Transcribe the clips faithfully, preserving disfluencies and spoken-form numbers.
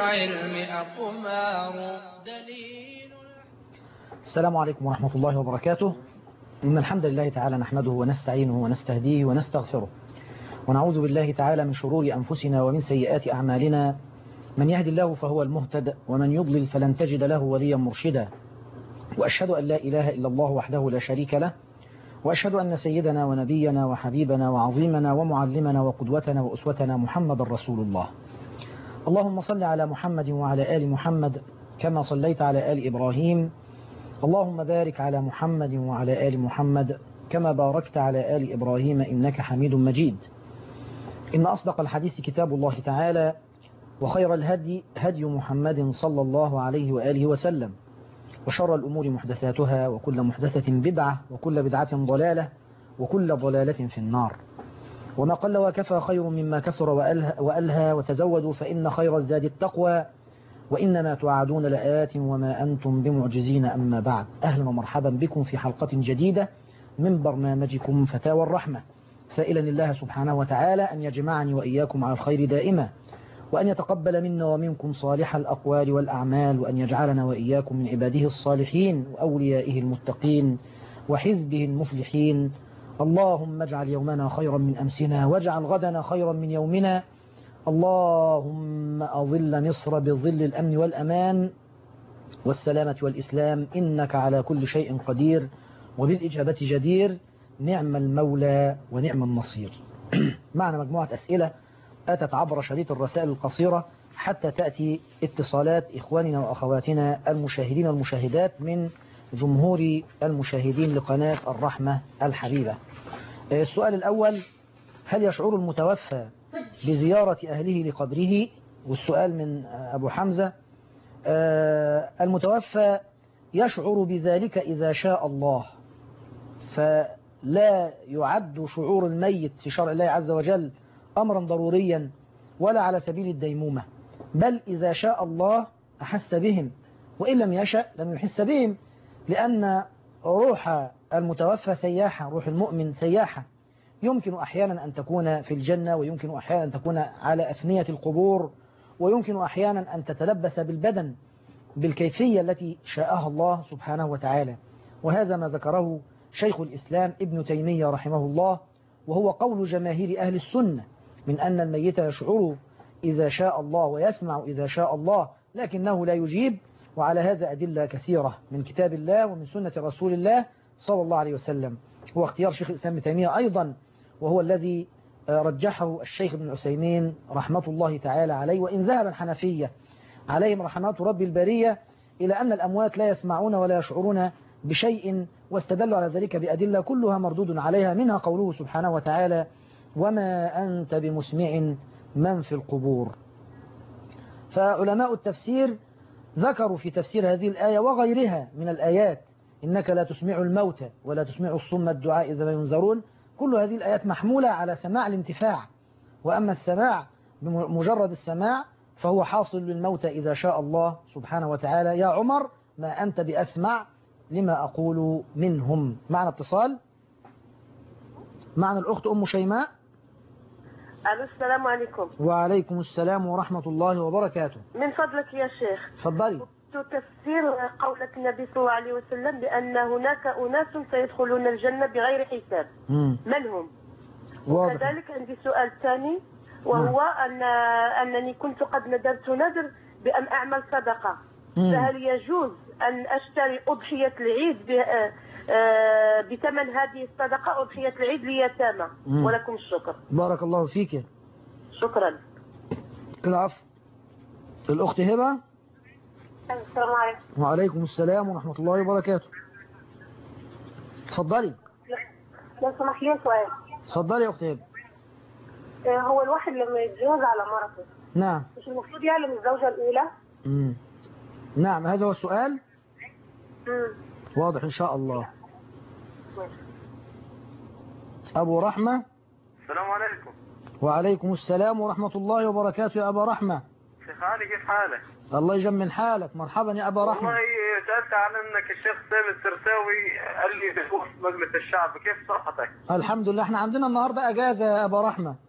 العلم أقمار دليل. السلام عليكم ورحمة الله وبركاته. إن الحمد لله تعالى نحمده ونستعينه ونستهديه ونستغفره، ونعوذ بالله تعالى من شرور أنفسنا ومن سيئات أعمالنا. من يهد الله فهو المهتد، ومن يضلل فلن تجد له وليا مرشدا. وأشهد أن لا إله إلا الله وحده لا شريك له، وأشهد أن سيدنا ونبينا وحبيبنا وعظيمنا ومعلمنا وقدوتنا وأسوتنا محمد رسول الله. اللهم صل على محمد وعلى آل محمد كما صليت على آل إبراهيم. اللهم بارك على محمد وعلى آل محمد كما باركت على آل إبراهيم إنك حميد مجيد. إن أصدق الحديث كتاب الله تعالى، وخير الهدي هدي محمد صلى الله عليه وآله وسلم، وشر الأمور محدثاتها، وكل محدثة بدعة، وكل بدعة ضلالة، وكل ضلالة في النار. وما قل وكفى خير مما كثر وألهى، وتزودوا فإن خير الزاد التقوى، وإنما توعدون لآت وما أنتم بمعجزين. أما بعد، أهلا ومرحبا بكم في حلقة جديدة من برنامجكم فتاوى الرحمة، سائلا الله سبحانه وتعالى أن يجمعني وإياكم على الخير دائما، وأن يتقبل منا ومنكم صالح الأقوال والأعمال، وأن يجعلنا وإياكم من عباده الصالحين وأوليائه المتقين وحزبه المفلحين. اللهم اجعل يومنا خيرا من أمسنا، واجعل غدنا خيرا من يومنا. اللهم أظل مصر بظل الأمن والأمان والسلامة والإسلام، إنك على كل شيء قدير وبالإجابة جدير. نعم المولى ونعم النصير. معنا مجموعة أسئلة أتت عبر شريط الرسائل القصيرة حتى تأتي اتصالات إخواننا وأخواتنا المشاهدين والمشاهدات من جمهور المشاهدين لقناة الرحمة الحبيبة. السؤال الأول: هل يشعر المتوفى بزيارة أهله لقبره؟ والسؤال من أبو حمزة: المتوفى يشعر بذلك إذا شاء الله، فلا يعد شعور الميت في شرع الله عز وجل أمرا ضروريا ولا على سبيل الديمومة، بل إذا شاء الله أحس بهم، وإن لم يشأ لم يحس بهم، لأن روح المتوفى سياحة، روح المؤمن سياحة، يمكن أحيانا أن تكون في الجنة، ويمكن أحيانا أن تكون على أفنية القبور، ويمكن أحيانا أن تتلبس بالبدن بالكيفية التي شاءها الله سبحانه وتعالى. وهذا ما ذكره شيخ الإسلام ابن تيمية رحمه الله، وهو قول جماهير أهل السنة من أن الميت يشعر إذا شاء الله ويسمع إذا شاء الله، لكنه لا يجيب. وعلى هذا أدلة كثيرة من كتاب الله ومن سنة رسول الله صلى الله عليه وسلم. هو اختيار شيخ الإسلام ابن تيمية أيضا، وهو الذي رجحه الشيخ ابن عثيمين رحمة الله تعالى عليه، وإن ذهب الحنفية عليهم رحمات رب البرية إلى أن الأموات لا يسمعون ولا يشعرون بشيء، واستدلوا على ذلك بأدلة كلها مردود عليها، منها قوله سبحانه وتعالى: وما أنت بمسمع من في القبور. فعلماء التفسير ذكروا في تفسير هذه الآية وغيرها من الآيات: إنك لا تسمع الموتى ولا تسمع الصم الدعاء إذا ما ينذرون. كل هذه الآيات محمولة على سماع الانتفاع، وأما السماع بمجرد السماع فهو حاصل للموتى إذا شاء الله سبحانه وتعالى. يا عمر ما أنت بأسمع لما أقول منهم. معنا اتصال، معنا الأخت أم شيماء. ألو، السلام عليكم. وعليكم السلام ورحمة الله وبركاته. من فضلك يا شيخ، تفضلي. تفسير قولة النبي صلى الله عليه وسلم بأن هناك أناس سيدخلون الجنة بغير حساب. مم. من هم؟ واضح. وكذلك عندي سؤال ثاني، وهو أن أنني كنت قد ندرت نذر بأن أعمل صدقة. مم. فهل يجوز أن أشتري أضحية العيد بثمن هذه الصدقة، أضحية العيد ليتامى؟ ولكم الشكر. بارك الله فيك. شكرا. العفو. الأخت هبة. السلام عليكم. وعليكم السلام ورحمة الله وبركاته. تفضلي. لو سمحت لي سؤال. تفضلي يا أخت هبة. هو الواحد لما يتجوز على مرته، نعم، مش المفروض يعلم الزوجة الأولى؟ امم نعم، هذا هو السؤال. امم واضح إن شاء الله. أبو رحمة. السلام عليكم. وعليكم السلام ورحمة الله وبركاته يا أبا رحمة. شيخ علي، كيف حالك؟ الله يجمل حالك. مرحبا يا أبا رحمة. والله سألت عن أنك الشيخ سامي السرساوي قال لي في مجلس الشعب، كيف صحتك؟ الحمد لله، احنا عندنا النهاردة أجازة يا أبا رحمة.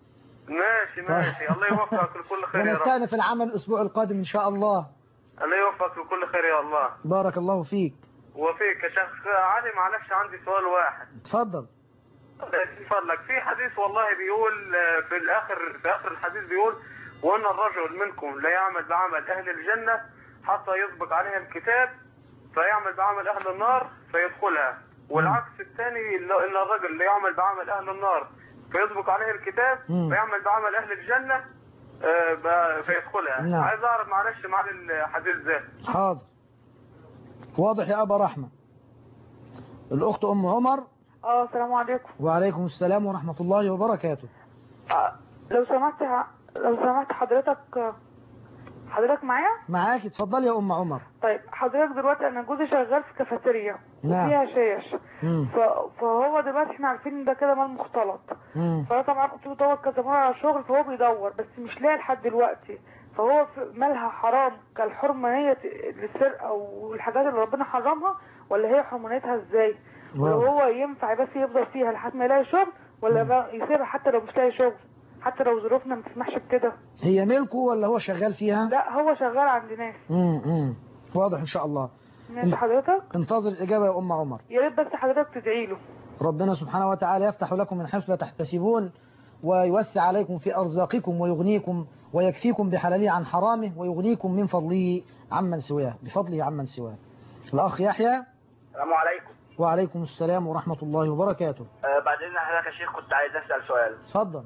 ماشي ماشي. الله يوفقك لكل خير يا رب. ونستأنف العمل الأسبوع القادم إن شاء الله. الله يوفقك لكل خير يا الله. بارك الله فيك. وفيك يا شيخ علي. معلش عندي سؤال واحد. اتفضل. من فضلك في حديث والله بيقول في الآخر، في آخر الحديث بيقول وأن الرجل منكم لا يعمل بعمل أهل الجنة حتى يسبق عليها الكتاب فيعمل بعمل أهل النار فيدخلها، والعكس الثاني إن الرجل لا يعمل بعمل أهل النار فيسبق عليه الكتاب فيعمل بعمل أهل الجنة فيدخلها. نعم. عايز أعرف معلش معنى الحديث ده. حاضر. واضح يا أبا رحمة. الأخت أم عمر. اه السلام عليكم. وعليكم السلام ورحمة الله وبركاته. آه لو سمحت لو سمحت حضرتك حضرتك معايا؟ معاك. اتفضلي يا أم عمر. طيب حضرتك دلوقتي أنا جوزي شغال في كافيتيريا وفيها شاش، ف... فهو دلوقتي احنا عارفين ان ده كده مال مختلط، فأنا طبعا قلت له دور كذا مرة على شغل فهو بيدور بس مش لاقي لحد دلوقتي، فهو مالها حرام كالحرمانية للسرقة والحاجات اللي ربنا حرمها ولا هي حرمانيتها ازاي؟ ولو هو ينفع بس يفضل فيها لحد ما يلاقي شغل ولا بقى يسيبها حتى لو مش لاقي شغل حتى لو ظروفنا ما تسمحش بكده؟ هي ملكه ولا هو شغال فيها؟ لا هو شغال عند ناس. امم واضح ان شاء الله. ماشي حضرتك. انتظر الاجابه يا ام عمر. يا ريت بس حضرتك تدعي له. ربنا سبحانه وتعالى يفتح لكم من حيث لا تحتسبون ويوسع عليكم في ارزاقكم ويغنيكم ويكفيكم بحلاله عن حرامه ويغنيكم من فضله عمن سواه بفضله عمن سواه. الاخ يحيى. السلام عليكم. وعليكم السلام ورحمة الله وبركاته. أه بعدين حضرتك يا شيخ كنت عايز اسال سؤال. اتفضل.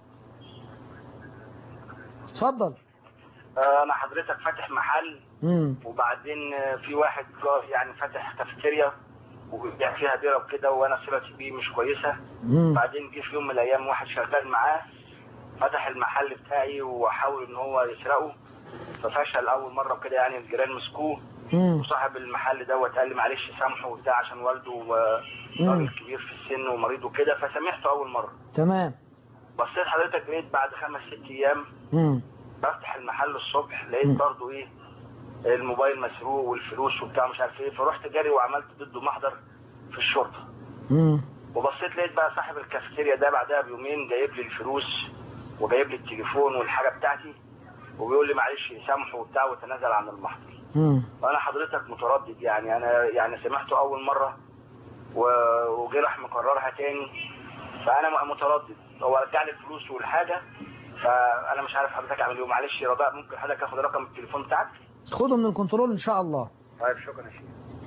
اتفضل. أه انا حضرتك فاتح محل امم وبعدين في واحد يعني فاتح كافيتيريا وبيبيع فيها بيره وكده وانا صلتي بيه مش كويسه. مم. بعدين جه في يوم من الايام واحد شغال معاه فتح المحل بتاعي وحاول ان هو يسرقه ففشل اول مره كده، يعني الجيران مسكوه وصاحب المحل دوت قال لي معلش سامحه وبتاع عشان والده راجل كبير في السن ومريض وكده، فسامحته اول مره. تمام. بصيت حضرتك لقيت بعد خمس ست ايام امم بفتح المحل الصبح لقيت برضه ايه الموبايل مسروق والفلوس وبتاع مش عارف ايه، فرحت جري وعملت ضده محضر في الشرطه. امم وبصيت لقيت بقى صاحب الكافيتيريا ده بعدها بيومين جايب لي الفلوس وجايب لي التليفون والحاجه بتاعتي وبيقول لي معلش سامحه وبتاع وتنازل عن المحضر. امم وانا حضرتك متردد، يعني انا يعني سمعته اول مره وجي راح مكررها تاني، فانا متردد. هو رجع لي الفلوس والحاجه فانا مش عارف حضرتك اعمل ايه. معلش يا رجاء ممكن حضرتك اخد رقم التليفون بتاعك؟ خده من الكنترول ان شاء الله. طيب شكرا يا شيخ.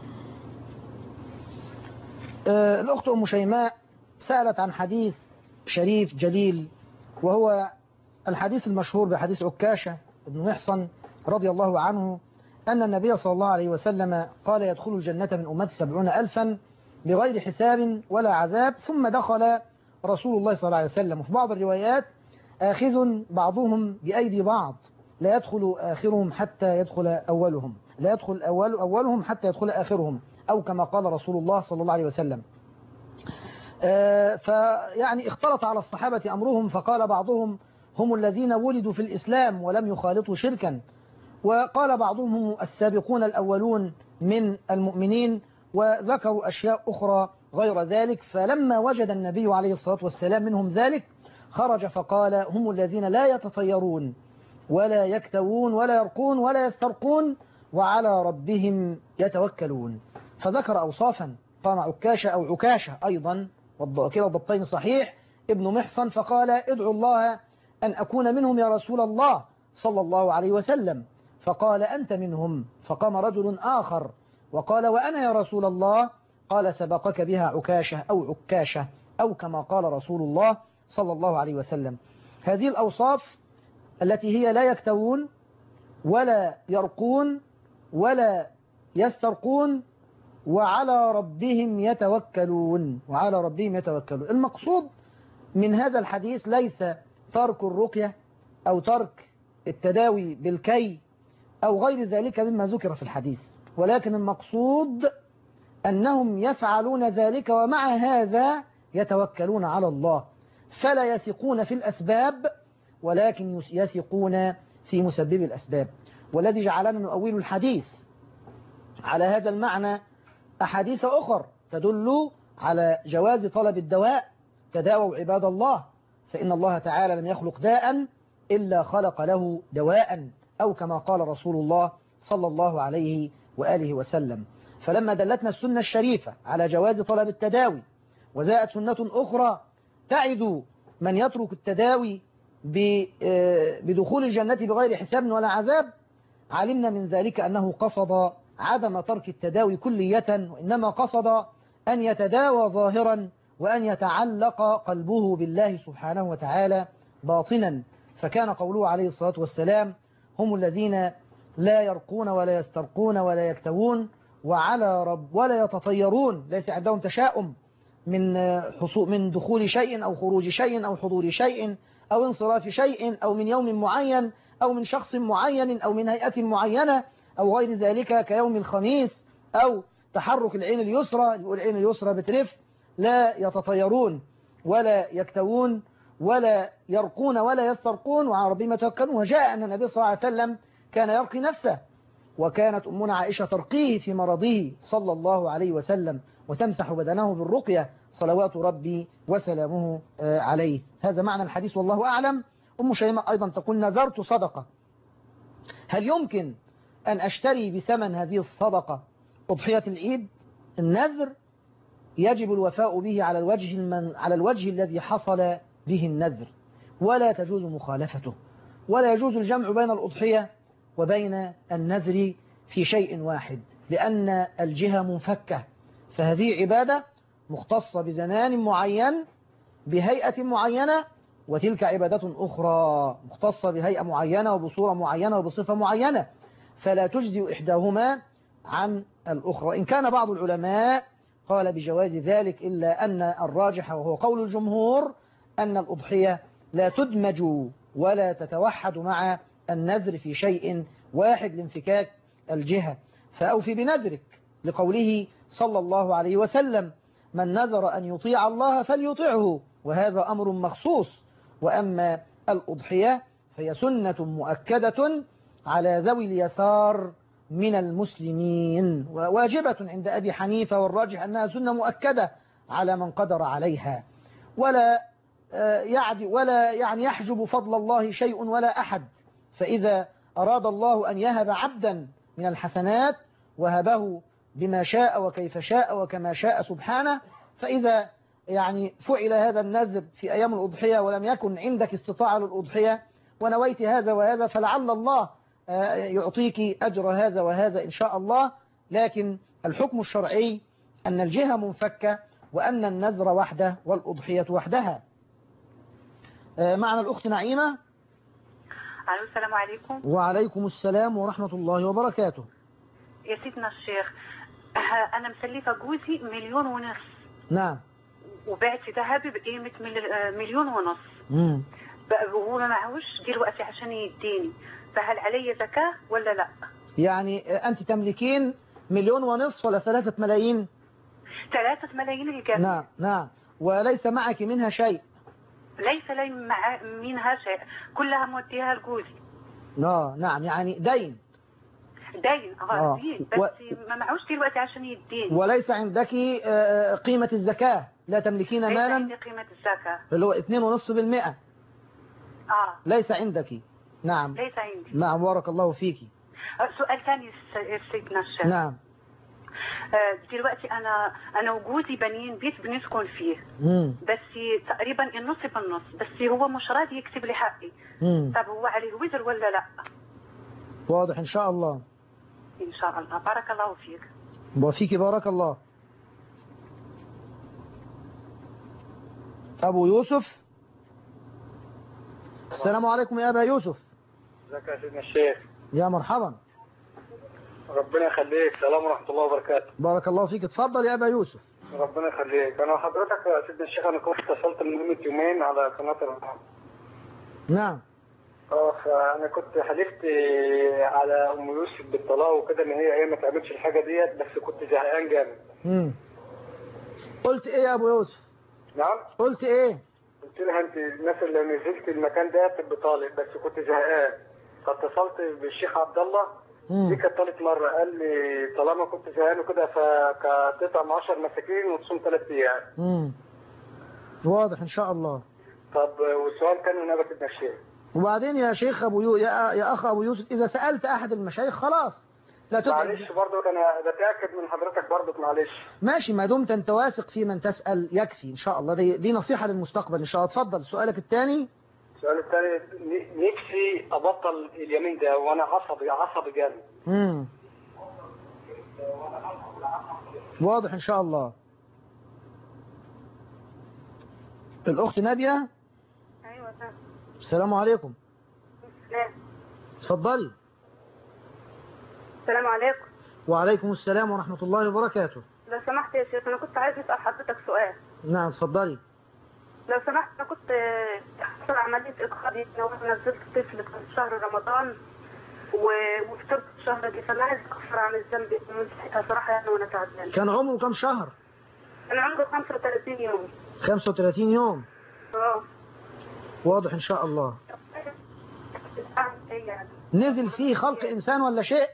آه الاخت ام شيماء سالت عن حديث شريف جليل وهو الحديث المشهور بحديث عكاشة بن محصن رضي الله عنه أن النبي صلى الله عليه وسلم قال يدخل الجنة من أمتي سبعون ألفا بغير حساب ولا عذاب، ثم دخل رسول الله صلى الله عليه وسلم. وفي بعض الروايات آخذ بعضهم بأيدي بعض لا يدخل آخرهم حتى يدخل أولهم لا يدخل أول أولهم حتى يدخل آخرهم، أو كما قال رسول الله صلى الله عليه وسلم. آه فيعني اختلط على الصحابة أمرهم، فقال بعضهم هم الذين ولدوا في الإسلام ولم يخالطوا شركا، وقال بعضهم هم السابقون الأولون من المؤمنين، وذكروا أشياء أخرى غير ذلك. فلما وجد النبي عليه الصلاة والسلام منهم ذلك خرج فقال هم الذين لا يتطيرون ولا يكتوون ولا يرقون ولا يسترقون وعلى ربهم يتوكلون. فذكر أوصافا قام عكاشة أو عكاشة أيضا كلا الضبطين صحيح ابن محصن، فقال ادعو الله أن أكون منهم يا رسول الله صلى الله عليه وسلم، فقال أنت منهم. فقام رجل آخر وقال وأنا يا رسول الله، قال سبقك بها عكاشة أو عكاشة أو كما قال رسول الله صلى الله عليه وسلم. هذه الأوصاف التي هي لا يكتوون ولا يرقون ولا يسترقون وعلى ربهم يتوكلون وعلى ربهم يتوكلون. المقصود من هذا الحديث ليس ترك الرقية أو ترك التداوي بالكي أو غير ذلك مما ذكر في الحديث، ولكن المقصود أنهم يفعلون ذلك ومع هذا يتوكلون على الله، فلا يثقون في الأسباب ولكن يثقون في مسبب الأسباب. والذي جعلنا نؤول الحديث على هذا المعنى أحاديث أخر تدل على جواز طلب الدواء. تداووا عباد الله فإن الله تعالى لم يخلق داء إلا خلق له دواء، أو كما قال رسول الله صلى الله عليه وآله وسلم. فلما دلتنا السنة الشريفة على جواز طلب التداوي، وجاءت سنة أخرى تعد من يترك التداوي بدخول الجنة بغير حساب ولا عذاب، علمنا من ذلك أنه قصد عدم ترك التداوي كلية، وإنما قصد أن يتداوى ظاهرا وأن يتعلق قلبه بالله سبحانه وتعالى باطنا. فكان قوله عليه الصلاة والسلام: هم الذين لا يرقون ولا يسترقون ولا يكتوون وعلى رب ولا يتطيرون، ليس عندهم تشاؤم من حصول من دخول شيء أو خروج شيء أو حضور شيء أو انصراف شيء أو من يوم معين أو من شخص معين أو من هيئة معينة أو غير ذلك، كيوم الخميس أو تحرك العين اليسرى، يقول العين اليسرى بترف. لا يتطيرون ولا يكتوون ولا يرقون ولا يسترقون وعلى ربهم يتوكلون. وجاء أن النبي صلى الله عليه وسلم كان يرقي نفسه، وكانت أمنا عائشة ترقيه في مرضه صلى الله عليه وسلم وتمسح بدنه بالرقية صلوات ربي وسلامه عليه. هذا معنى الحديث والله أعلم. أم شيماء أيضا تقول: نذرت صدقة، هل يمكن أن أشتري بثمن هذه الصدقة أضحية العيد؟ النذر يجب الوفاء به على الوجه المن على الوجه الذي حصل به النذر، ولا تجوز مخالفته، ولا يجوز الجمع بين الأضحية وبين النذر في شيء واحد، لأن الجهة منفكة. فهذه عبادة مختصة بزمان معين بهيئة معينة، وتلك عبادة أخرى مختصة بهيئة معينة وبصورة معينة وبصفة معينة، فلا تجزي إحداهما عن الأخرى. إن كان بعض العلماء قال بجواز ذلك، إلا أن الراجح وهو قول الجمهور أن الأضحية لا تدمج ولا تتوحد مع النذر في شيء واحد لانفكاك الجهة. فأوفي بنذرك، لقوله صلى الله عليه وسلم: من نذر أن يطيع الله فليطيعه، وهذا أمر مخصوص. وأما الأضحية فهي سنة مؤكدة على ذوي اليسار من المسلمين، وواجبة عند أبي حنيفة، والراجح أنها سنة مؤكدة على من قدر عليها، ولا يعني ولا يعني يحجب فضل الله شيء ولا أحد. فإذا أراد الله أن يهب عبدا من الحسنات وهبه بما شاء وكيف شاء وكما شاء سبحانه. فإذا يعني فعل هذا النذر في أيام الأضحية ولم يكن عندك استطاعة للأضحية ونويت هذا وهذا، فلعل الله يعطيك أجر هذا وهذا إن شاء الله. لكن الحكم الشرعي أن الجهة منفكة، وأن النذر وحده والأضحية وحدها. معنا الأخت نعيمة. السلام عليكم. وعليكم السلام ورحمة الله وبركاته. يا سيدنا الشيخ، أنا مسلفة جوزي مليون ونص. نعم. وبعت ذهبي بقيمة مليون ونص. امم وهو ما معهوش دلوقتي عشان يديني، فهل علي زكاة ولا لا؟ يعني أنت تملكين مليون ونصف ولا ثلاثة ملايين؟ ثلاثة ملايين الجنة. نعم نعم. وليس معك منها شيء؟ ليس لي مع منها شيء، كلها موديها لجوزي. اه نعم، يعني دين. دين اه دين بس و... ما معوش دلوقتي عشان يديني. وليس عندك قيمة الزكاة؟ لا تملكين مالا؟ ليس عندي قيمة الزكاة اللي هو اثنين ونصف بالمئة. اه ليس عندك؟ نعم ليس عندي. نعم، بارك الله فيكي. سؤال ثاني سيدنا الشيخ. نعم. دلوقتي انا انا وجوزي بانيين بيت بنسكن فيه. مم. بس تقريبا النص بالنص، بس هو مش راضي يكتب لي حقي. مم. طب هو عليه وزر ولا لا؟ واضح ان شاء الله. ان شاء الله. بارك الله فيك. وفيك بارك الله. ابو يوسف. السلام عليكم يا ابا يوسف. ازيك يا سيدنا الشيخ؟ يا مرحبا. ربنا يخليك. السلام ورحمة الله وبركاته. بارك الله فيك. اتفضل يا أبا يوسف. ربنا يخليك. أنا حضرتك يا سيدنا الشيخ، أنا كنت اتصلت من قيمة يومين على قناة الرحمة. نعم. اه فأنا كنت حلفت على أم يوسف بالطلاق وكده، إن هي هي ما تعملش الحاجة ديت، بس كنت زهقان جامد. امم قلت إيه يا أبو يوسف؟ نعم؟ قلت إيه؟ قلت لها أنت الناس اللي نزلت المكان ده بطالب، بس كنت زهقان، فاتصلت بالشيخ عبد الله. دي كانت ثالث مرة، قال لي طالما كنت زهقان وكده فكتطعم عشر مساكين وتصوم ثلاث أيام. امم واضح إن شاء الله. طب والسؤال كان من ابا الشيخ. وبعدين يا شيخ ابو يو... يا... يا اخ ابو يوسف، اذا سالت احد المشايخ خلاص لا تتعب. معلش برضه انا بتاكد من حضرتك برضه، معلش. ماشي، ما دمت انت واثق في من تسال يكفي ان شاء الله. دي, دي نصيحه للمستقبل ان شاء الله. اتفضل سؤالك الثاني. السؤال الثاني، نفسي ابطل اليمين ده وانا عصبي عصبي جامد. امم واضح ان شاء الله. الاخت ناديه. ايوه تمام. السلام عليكم. السلام. اتفضلي. السلام عليكم. وعليكم السلام ورحمه الله وبركاته. لو سمحت يا شيخ، انا كنت عايز اسال حضرتك سؤال. نعم اتفضلي. لو سمحت، انا كنت حصل عمليه اجهاض، انا نزلت طفل في شهر رمضان وفطرت الشهر دي، فانا عايز اكفر عن الذنب من ساعتها صراحه يعني وانا تعبانه. كان عمره كم شهر؟ كان عمره خمسة وثلاثين يوم. خمسة وثلاثين يوم. اه واضح ان شاء الله. نزل فيه خلق انسان ولا شيء؟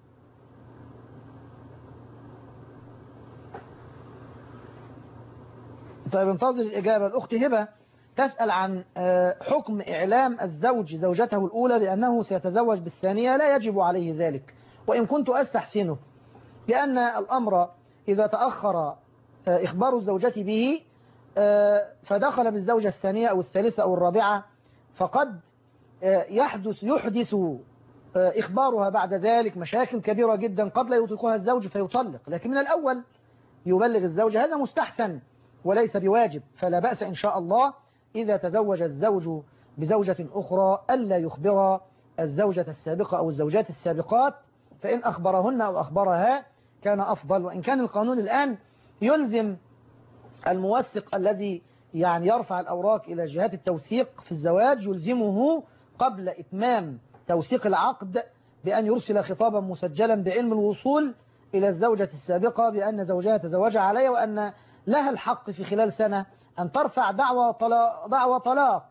طيب انتظر الإجابة. الأخت هبة تسأل عن حكم إعلام الزوج زوجته الأولى بأنه سيتزوج بالثانية. لا يجب عليه ذلك، وإن كنت أستحسنه، لأن الأمر إذا تأخر إخبار الزوجة به فدخل بالزوجة الثانية أو الثالثة أو الرابعة، فقد يحدث يحدث إخبارها بعد ذلك مشاكل كبيرة جدا، قد لا يطلقها الزوج فيطلق. لكن من الأول يبلغ الزوج، هذا مستحسن وليس بواجب. فلا بأس إن شاء الله إذا تزوج الزوج بزوجة أخرى ألا يخبر الزوجة السابقة أو الزوجات السابقات، فإن أخبرهن أو أخبرها كان أفضل. وإن كان القانون الآن يلزم الموثق الذي يعني يرفع الأوراق إلى جهات التوثيق في الزواج، يلزمه قبل إتمام توثيق العقد بأن يرسل خطابا مسجلا بعلم الوصول إلى الزوجة السابقة بأن زوجها تزوج عليها، وأن لها الحق في خلال سنة أن ترفع دعوى طلاق, دعوى طلاق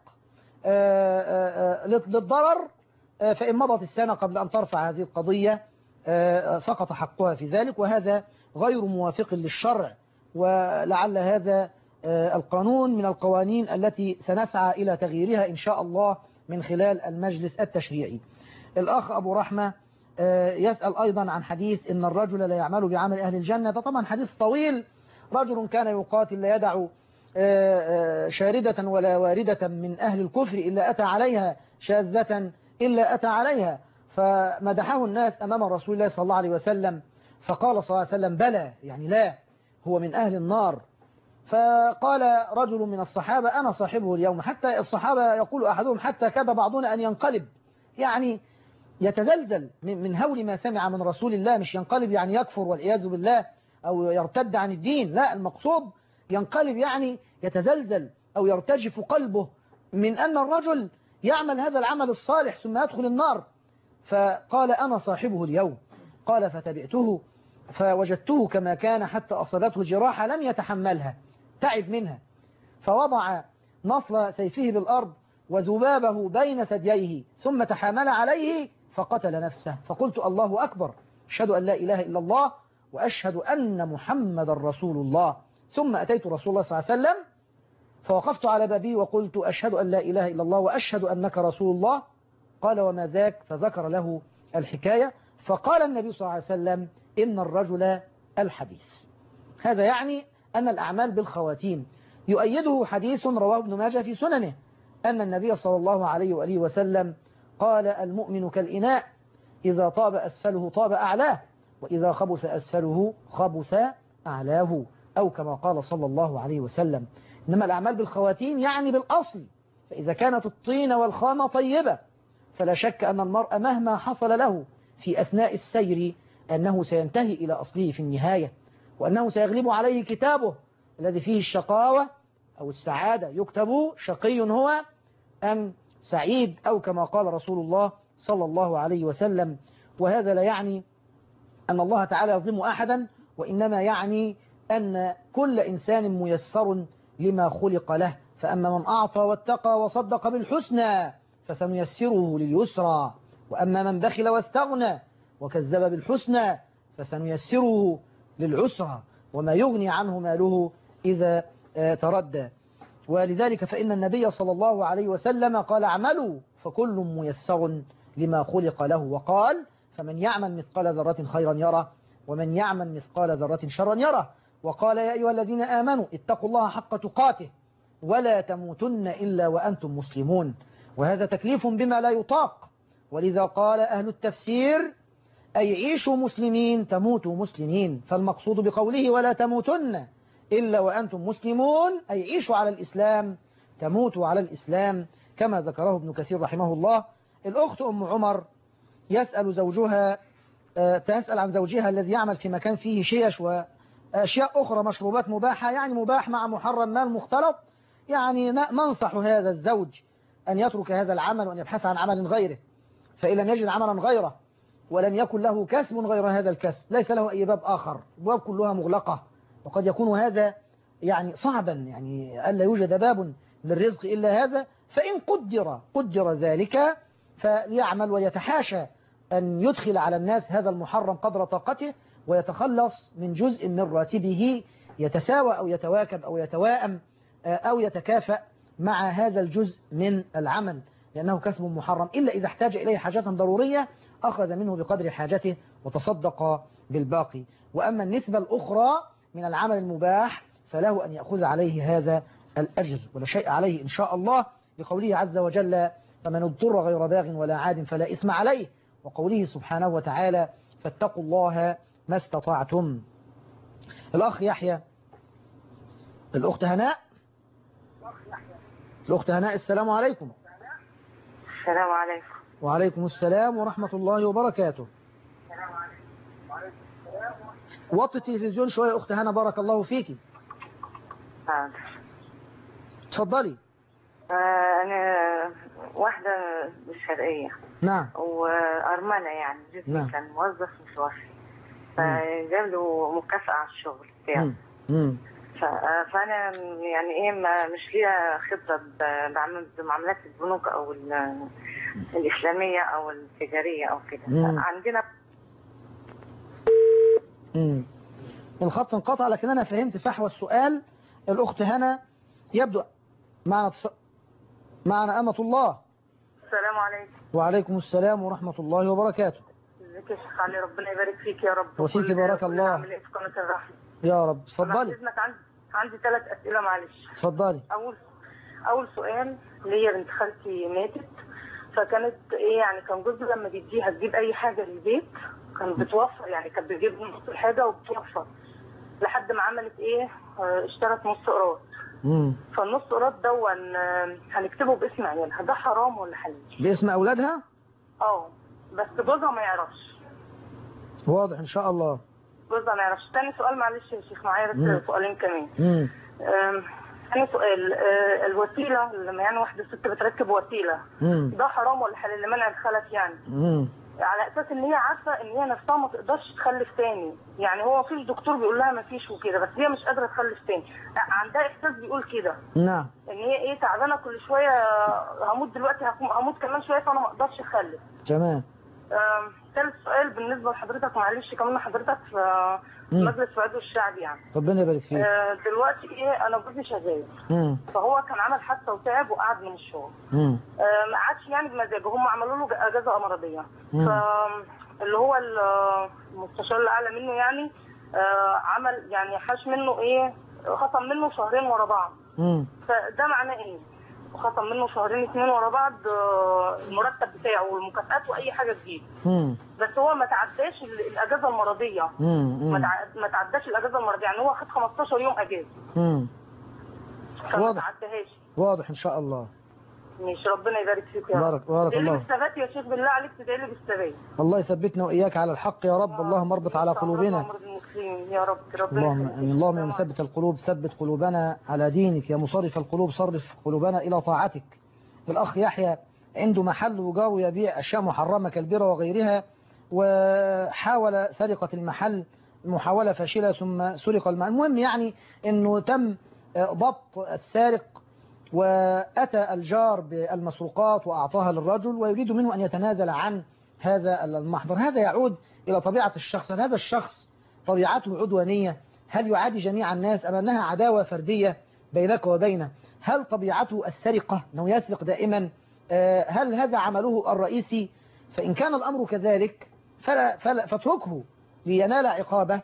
للضرر، فإن مضت السنة قبل أن ترفع هذه القضية سقط حقها في ذلك، وهذا غير موافق للشرع. ولعل هذا القانون من القوانين التي سنسعى إلى تغييرها إن شاء الله من خلال المجلس التشريعي. الأخ أبو رحمة يسأل أيضا عن حديث إن الرجل لا يعمل بعمل أهل الجنة. ده طبعا حديث طويل. رجل كان يقاتل لا يدع شاردة ولا واردة من أهل الكفر إلا أتى عليها، شاذة إلا أتى عليها، فمدحه الناس أمام رسول الله صلى الله عليه وسلم، فقال صلى الله عليه وسلم بلى، يعني لا، هو من أهل النار. فقال رجل من الصحابة أنا صاحبه اليوم. حتى الصحابة يقول أحدهم حتى كاد بعضنا أن ينقلب، يعني يتزلزل من هول ما سمع من رسول الله، مش ينقلب يعني يكفر والعياذ بالله أو يرتد عن الدين، لا، المقصود ينقلب يعني يتزلزل أو يرتجف قلبه من أن الرجل يعمل هذا العمل الصالح ثم يدخل النار. فقال أنا صاحبه اليوم. قال فتبعته فوجدته كما كان حتى أصابته جراحة لم يتحملها، تعب منها، فوضع نصل سيفه بالأرض وذبابه بين ثدييه ثم تحامل عليه فقتل نفسه. فقلت الله أكبر، أشهد أن لا إله إلا الله وأشهد أن محمد رسول الله. ثم أتيت رسول الله صلى الله عليه وسلم فوقفت على بابي وقلت أشهد أن لا إله إلا الله وأشهد أنك رسول الله. قال وما ذاك؟ فذكر له الحكاية. فقال النبي صلى الله عليه وسلم إن الرجل الحديث. هذا يعني أن الأعمال بالخواتيم. يؤيده حديث رواه ابن ماجه في سننه أن النبي صلى الله عليه وآله وسلم قال المؤمن كالإناء إذا طاب أسفله طاب أعلاه وإذا خبث أسفله خبث أعلاه، أو كما قال صلى الله عليه وسلم. إنما الأعمال بالخواتيم يعني بالأصل، فإذا كانت الطينة والخامة طيبة فلا شك أن المرء مهما حصل له في أثناء السير أنه سينتهي إلى أصله في النهاية، وأنه سيغلب عليه كتابه الذي فيه الشقاوة أو السعادة، يكتب شقي هو أم سعيد، أو كما قال رسول الله صلى الله عليه وسلم. وهذا لا يعني أن الله تعالى يظلم أحدا، وإنما يعني أن كل إنسان ميسر لما خلق له. فأما من أعطى واتقى وصدق بالحسنى فسنيسره لليسرى، وأما من بخل واستغنى وكذب بالحسنى فسنيسره للعسرى، وما يغني عنه ماله إذا تردى. ولذلك فإن النبي صلى الله عليه وسلم قال اعملوا فكل ميسر لما خلق له، وقال فمن يعمل مثقال ذرة خيرا يره ومن يعمل مثقال ذرة شرا يره. وقال يا أيها الذين آمنوا اتقوا الله حق تقاته ولا تموتن إلا وأنتم مسلمون، وهذا تكليف بما لا يطاق. ولذا قال أهل التفسير أي عيشوا مسلمين تموتوا مسلمين، فالمقصود بقوله ولا تموتن إلا وأنتم مسلمون أي عيشوا على الإسلام تموتوا على الإسلام، كما ذكره ابن كثير رحمه الله. الأخت أم عمر يسأل زوجها تسأل عن زوجها الذي يعمل في مكان فيه شيش وأشياء أخرى مشروبات مباحة، يعني مباح مع محرم مال مختلط، يعني ننصح هذا الزوج أن يترك هذا العمل وأن يبحث عن عمل غيره، فإن لم يجد عملا غيره ولم يكن له كسب غير هذا الكسب ليس له أي باب آخر، الباب كلها مغلقة، وقد يكون هذا يعني صعبا، يعني ألا يوجد باب للرزق إلا هذا، فإن قدر قدر ذلك فليعمل ويتحاشى أن يدخل على الناس هذا المحرم قدر طاقته، ويتخلص من جزء من راتبه يتساوى أو يتواكب أو يتواءم أو يتكافأ مع هذا الجزء من العمل، لأنه كسب محرم، إلا إذا احتاج إليه حاجة ضرورية أخذ منه بقدر حاجته وتصدق بالباقي. وأما النسبة الأخرى من العمل المباح فله أن يأخذ عليه هذا الأجر ولا شيء عليه إن شاء الله، بقوله عز وجل فمن اضطر غير باغ ولا عاد فلا إثم عليه، وقوله سبحانه وتعالى فاتقوا الله ما استطعتم. الأخ يحيى الأخت هناء الأخت هناء السلام عليكم. السلام عليكم. وعليكم السلام ورحمة الله وبركاته. وطي التلفزيون شوية أخت هنا بارك الله فيكي. حاضر. تفضلي. آه أنا واحدة بالشرقية. نعم. وأرملة يعني جزء نعم. كان موظف مش وفي، فجاب له مكافأة على الشغل بتاعه. امم فأنا يعني إيه ما مش ليها خبرة بمعاملات البنوك أو الإسلامية أو التجارية أو كده. عندنا امم الخط انقطع، لكن أنا فهمت فحوى السؤال. الأخت هنا يبدو معنا تص... معنا أمة الله. السلام عليكم. وعليكم السلام ورحمة الله وبركاته. ازيك يا شيخ علي، ربنا يبارك فيك يا رب. وفيك بارك الله. يا رب. اتفضلي. عندي عندي ثلاث أسئلة معلش. اتفضلي. أول أول سؤال، ليا بنت خالتي ماتت، فكانت إيه يعني كان جوزها لما بيديها تجيب أي حاجة للبيت كان بتوفر، يعني كانت بتجيب نص الحاجة وبتوفر لحد ما عملت إيه اشترت نص قراط. امم فالنص قراط دون هنكتبه باسم عيالها، ده حرام ولا حلال؟ باسم أولادها؟ اه بس جوزها ما يعرفش. واضح إن شاء الله. جوزها ما يعرفش. تاني سؤال معلش يا شيخ، معايا بس سؤالين كمان. امم تاني سؤال، آه الوسيلة لما يعني واحدة ست بتركب وسيلة مم. ده حرام ولا حلال لمنع الخلف يعني؟ امم على اساس ان هي عارفه ان هي نفسها ما تقدرش تخلف تاني، يعني هو مفيش دكتور بيقول لها مفيش وكده، بس هي مش قادره تخلف تاني، عندها احساس بيقول كده. نعم. ان هي ايه تعبانه كل شويه، هموت دلوقتي هموت كمان شويه فانا ما اقدرش اخلف. تمام. ثالث سؤال بالنسبه لحضرتك، معلش كمان حضرتك في مجلس العضو الشعبي يعني. ربنا يبارك فيك. آه دلوقتي ايه انا جوزي شغال، فهو كان عمل حادثه وتعب وقعد من الشغل. آه ما قعدش يعني بمزاجه، هم عملوا له اجازه مرضيه. فاللي هو المستشار الاعلى منه يعني آه عمل يعني حاش منه ايه، خصم منه شهرين ورا بعض. مم. فده معناه ايه؟ خصم منه شهرين اثنين ورا بعض المرتب بتاعه والمكافآت واي حاجه تجيب. بس هو ما تعداش الاجازه المرضيه. مم. ما تعداش الاجازه المرضيه، يعني هو خد خمستاشر يوم اجازه. امم واضح. ما تعداهاش. واضح ان شاء الله. ماشي، ربنا يبارك فيك يا رب. بارك بارك الله. بالثبات يا شيخ، بالله عليك تدعي لي بالثبات. الله يثبتنا واياك على الحق يا رب. اللهم اربط على قلوبنا. يا رب. اللهم امين. اللهم يا مثبت القلوب ثبت قلوبنا على دينك، يا مصرف القلوب صرف قلوبنا الى طاعتك. الاخ يحيى عنده محل وجاره يبيع اشياء محرمه كالبيره وغيرها، وحاول سرقه المحل، محاوله فاشله ثم سرق المحل. المهم يعني انه تم ضبط السارق، وأتى الجار بالمسروقات وأعطاها للرجل ويريد منه أن يتنازل عن هذا المحضر. هذا يعود إلى طبيعة الشخص. هذا الشخص طبيعته عدوانية، هل يعادي جميع الناس أم أنها عداوة فردية بينك وبينه؟ هل طبيعته السرقة أنه يسرق دائما؟ هل هذا عمله الرئيسي؟ فإن كان الأمر كذلك فلا فلا فاتركه لينال عقابه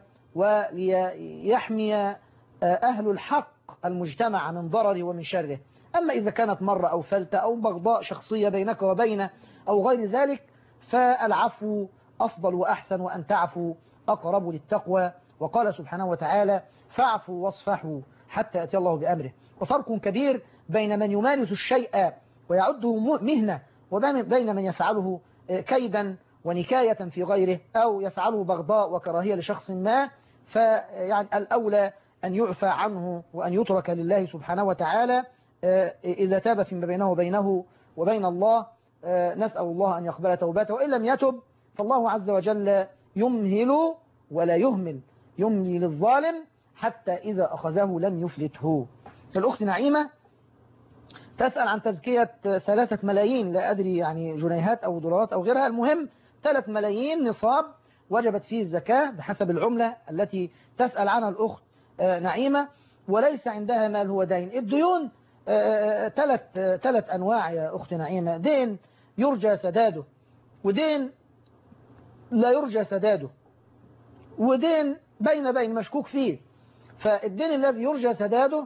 وليحمي أهل الحق المجتمع من ضرره ومن شره. أما إذا كانت مرة أو فلتة أو بغضاء شخصية بينك وبينه أو غير ذلك فالعفو أفضل وأحسن، وأن تعفو أقرب للتقوى. وقال سبحانه وتعالى فاعفوا واصفحوا حتى يأتي الله بأمره. وفرق كبير بين من يمارس الشيء ويعده مهنة وبين من يفعله كيدا ونكاية في غيره أو يفعله بغضاء وكراهية لشخص ما. فيعني الأولى أن يعفى عنه وأن يترك لله سبحانه وتعالى إذا تاب فيما بينه وبينه وبين الله. نسأل الله أن يقبل توبته، وإن لم يتب فالله عز وجل يمهل ولا يهمل، يملي للظالم حتى إذا أخذه لم يفلته. الأخت نعيمة تسأل عن تزكية ثلاثة ملايين، لا أدري يعني جنيهات أو دولارات أو غيرها، المهم ثلاث ملايين نصاب وجبت فيه الزكاة بحسب العملة التي تسأل عنها الأخت نعيمة، وليس عندها مال هو دين. الديون ثلاث ثلاث أنواع يا أخت نعيمة: دين يرجى سداده، ودين لا يرجى سداده، ودين بين بين مشكوك فيه. فالدين الذي يرجى سداده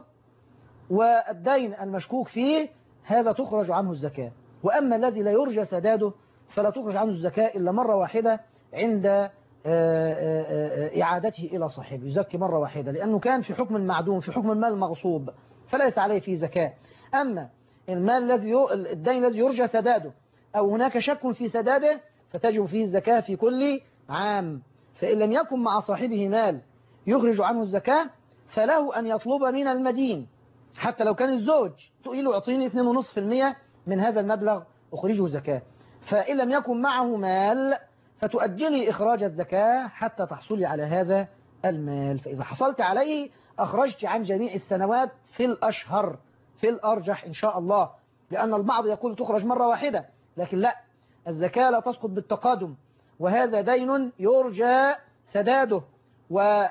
والدين المشكوك فيه هذا تخرج عنه الزكاة، وأما الذي لا يرجى سداده فلا تخرج عنه الزكاة إلا مرة واحدة عند إعادته إلى صاحبه، يزكي مرة واحدة لأنه كان في حكم المعدوم، في حكم المال المغصوب، فليس عليه فيه زكاة. أما المال الذي الدين الذي يرجى سداده أو هناك شك في سداده فتجب فيه الزكاة في كل عام. فإن لم يكن مع صاحبه مال يخرج عنه الزكاة فله أن يطلب من المدين، حتى لو كان الزوج، تقول له اعطيني اثنين فاصلة خمسة بالمئة من هذا المبلغ أخرجه زكاة. فإن لم يكن معه مال فتؤجلي إخراج الزكاة حتى تحصلي على هذا المال، فإذا حصلت عليه أخرجت عن جميع السنوات في الأشهر في الأرجح إن شاء الله، لأن البعض يقول تخرج مرة واحدة، لكن لا، الزكاة لا تسقط بالتقادم، وهذا دين يرجى سداده، و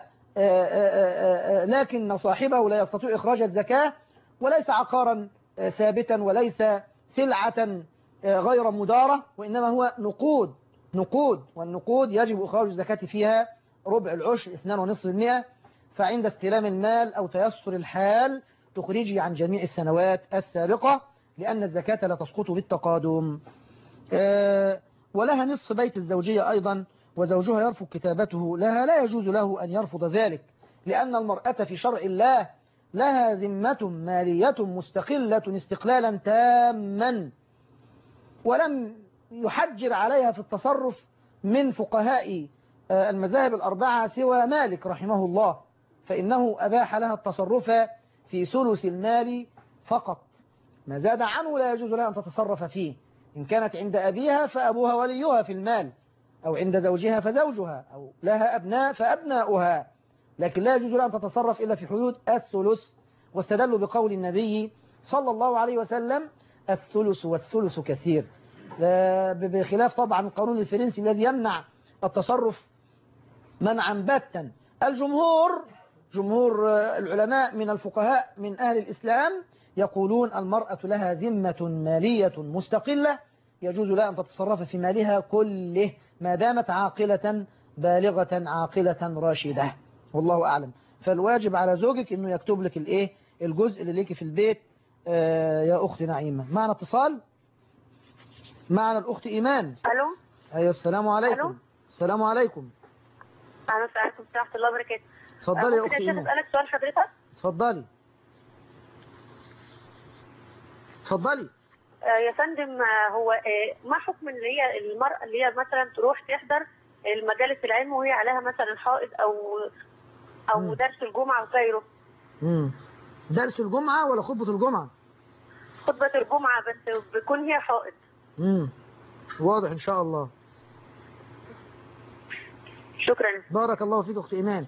لكن صاحبه لا يستطيع إخراج الزكاة، وليس عقارا ثابتا وليس سلعة غير مدارة، وإنما هو نقود نقود والنقود يجب إخراج الزكاة فيها ربع العشر اثنين فاصلة خمسة بالمئة. فعند استلام المال أو تيسر الحال تخرجي عن جميع السنوات السابقة، لأن الزكاة لا تسقط بالتقادم. ولها نصف بيت الزوجية أيضا، وزوجها يرفض كتابته لها، لا يجوز له أن يرفض ذلك، لأن المرأة في شرع الله لها ذمة مالية مستقلة استقلالا تاما، ولم يحجر عليها في التصرف من فقهاء المذاهب الأربعة سوى مالك رحمه الله، فإنه أباح لها التصرف في ثلث المال فقط، ما زاد عنه لا يجوز لها أن تتصرف فيه. إن كانت عند أبيها فأبوها وليها في المال، أو عند زوجها فزوجها، أو لها أبناء فأبناؤها، لكن لا يجوز لها أن تتصرف إلا في حدود الثلث. واستدلوا بقول النبي صلى الله عليه وسلم الثلث والثلث كثير، بخلاف طبعا القانون الفرنسي الذي يمنع التصرف منعا باتا. الجمهور جمهور العلماء من الفقهاء من أهل الإسلام يقولون المرأة لها ذمة مالية مستقلة يجوز لها أن تتصرف في مالها كله ما دامت عاقلة بالغة عاقلة راشدة، والله أعلم. فالواجب على زوجك أنه يكتب لك الإيه الجزء اللي ليك في البيت. آه يا أخت نعيمة، معنا اتصال، معنا الأخت إيمان. ألو. أيوة، السلام عليكم. ألو. السلام عليكم. أهلا وسهلا ورحمة الله وبركاته. اتفضلي يا أخت إيمان. ممكن أسألك سؤال حضرتك؟ اتفضلي اتفضلي. يا فندم، هو ما حكم اللي هي المرأة اللي هي مثلا تروح تحضر المجالس العلم وهي عليها مثلا حائض أو أو مم. درس الجمعة وغيره؟ امم درس الجمعة ولا خطبة الجمعة؟ خطبة الجمعة، بس بيكون هي حائض. امم واضح إن شاء الله. شكرا. بارك الله فيك أخت إيمان.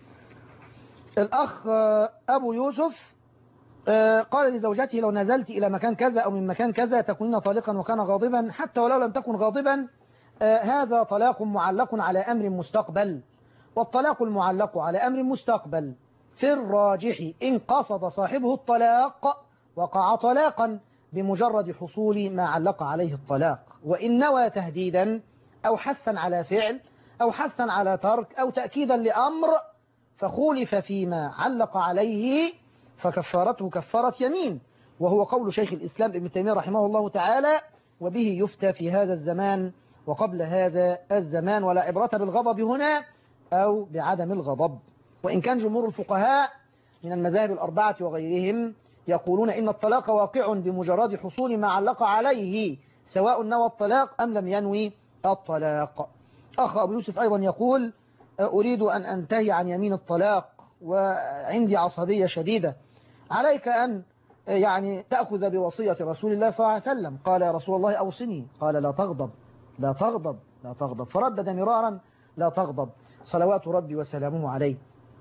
الأخ أبو يوسف قال لزوجته لو نزلت إلى مكان كذا أو من مكان كذا تكونين طالقا، وكان غاضبا حتى ولو لم تكن غاضبا. هذا طلاق معلق على أمر مستقبل، والطلاق المعلق على أمر مستقبل في الراجح إن قصد صاحبه الطلاق وقع طلاقا بمجرد حصول ما علق عليه الطلاق. وإن نوى تهديدا أو حثا على فعل أو حثا على ترك أو تأكيدا لأمر فخولف فيما علق عليه فكفارته كفارة يمين، وهو قول شيخ الإسلام ابن تيمية رحمه الله تعالى، وبه يفتى في هذا الزمان وقبل هذا الزمان، ولا عبرة بالغضب هنا أو بعدم الغضب. وإن كان جمهور الفقهاء من المذاهب الأربعة وغيرهم يقولون إن الطلاق واقع بمجرد حصول ما علق عليه سواء نوى الطلاق أم لم ينوي الطلاق. أخ أبو يوسف أيضا يقول أريد أن أنتهي عن يمين الطلاق وعندي عصبية شديدة، عليك أن يعني تأخذ بوصية رسول الله صلى الله عليه وسلم. قال يا رسول الله أوصني، قال لا تغضب لا تغضب لا تغضب، فردد مرارا لا تغضب صلوات ربي وسلامه عليه.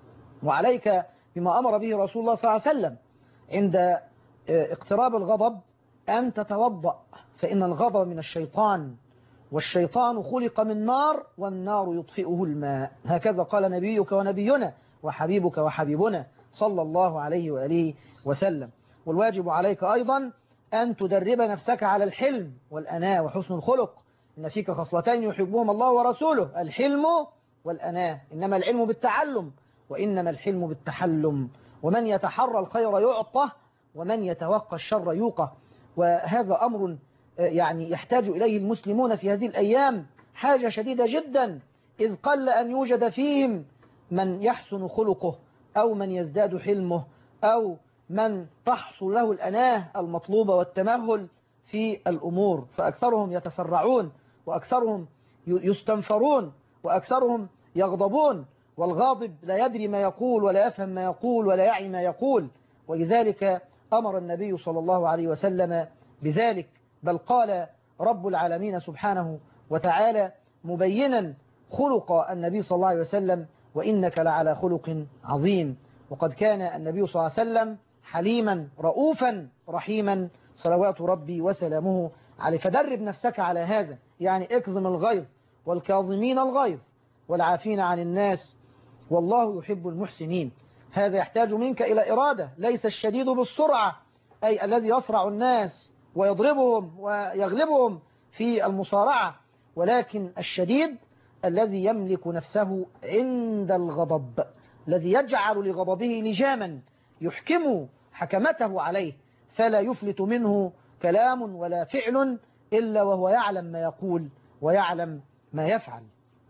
وعليك بما أمر به رسول الله صلى الله عليه وسلم عند اقتراب الغضب أن تتوضأ، فإن الغضب من الشيطان، والشيطان خلق من نار والنار يطفئه الماء، هكذا قال نبيك ونبينا وحبيبك وحبيبنا صلى الله عليه وآله وسلم. والواجب عليك أيضا أن تدرب نفسك على الحلم والأناة وحسن الخلق، إن فيك خصلتين يحبهم الله ورسوله، الحلم والأناة. إنما العلم بالتعلم وإنما الحلم بالتحلم، ومن يتحرى الخير يعطه ومن يتوقى الشر يوقه. وهذا أمر يعني يحتاج إليه المسلمون في هذه الأيام حاجة شديدة جدا، إذ قل أن يوجد فيهم من يحسن خلقه أو من يزداد حلمه أو من تحصل له الأناة المطلوبة والتمهل في الأمور، فأكثرهم يتسرعون وأكثرهم يستنفرون وأكثرهم يغضبون، والغاضب لا يدري ما يقول ولا يفهم ما يقول ولا يعي ما يقول. ولذلك أمر النبي صلى الله عليه وسلم بذلك، بل قال رب العالمين سبحانه وتعالى مبينا خلق النبي صلى الله عليه وسلم وإنك لعلى خلق عظيم. وقد كان النبي صلى الله عليه وسلم حليما رؤوفا رحيما صلوات ربي وسلامه عليه. فدرب نفسك على هذا، يعني اكظم الغيظ والكاظمين الغيظ والعافين عن الناس والله يحب المحسنين. هذا يحتاج منك إلى إرادة، ليس الشديد بالسرعة أي الذي يصرع الناس ويضربهم ويغلبهم في المصارعة، ولكن الشديد الذي يملك نفسه عند الغضب، الذي يجعل لغضبه لجاما يحكم حكمته عليه، فلا يفلت منه كلام ولا فعل إلا وهو يعلم ما يقول ويعلم ما يفعل.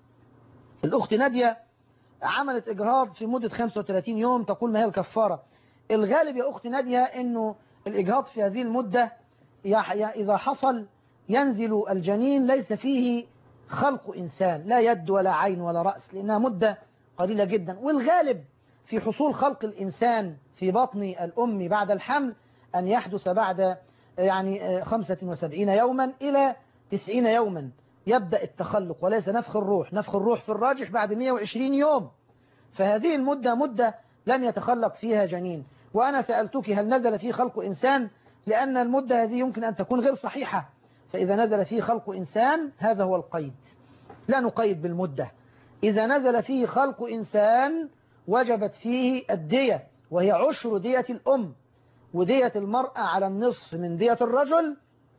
الأخت نادية عملت إجهاض في مدة خمسة وثلاثين يوم، تقول ما هي الكفارة؟ الغالب يا أخت نادية أنه الإجهاض في هذه المدة إذا حصل ينزل الجنين ليس فيه خلق إنسان، لا يد ولا عين ولا رأس، لأنها مدة قليلة جدا. والغالب في حصول خلق الإنسان في بطن الأم بعد الحمل أن يحدث بعد يعني خمسة وسبعين يوما إلى تسعين يوما يبدأ التخلق، وليس نفخ الروح. نفخ الروح في الراجح بعد مئة وعشرين يوم، فهذه المدة مدة لم يتخلق فيها جنين. وأنا سألتك هل نزل فيه خلق إنسان، لأن المدة هذه يمكن أن تكون غير صحيحة، فإذا نزل فيه خلق إنسان هذا هو القيد، لا نقيد بالمدة. إذا نزل فيه خلق إنسان وجبت فيه الدية، وهي عشر دية الأم، ودية المرأة على النصف من دية الرجل،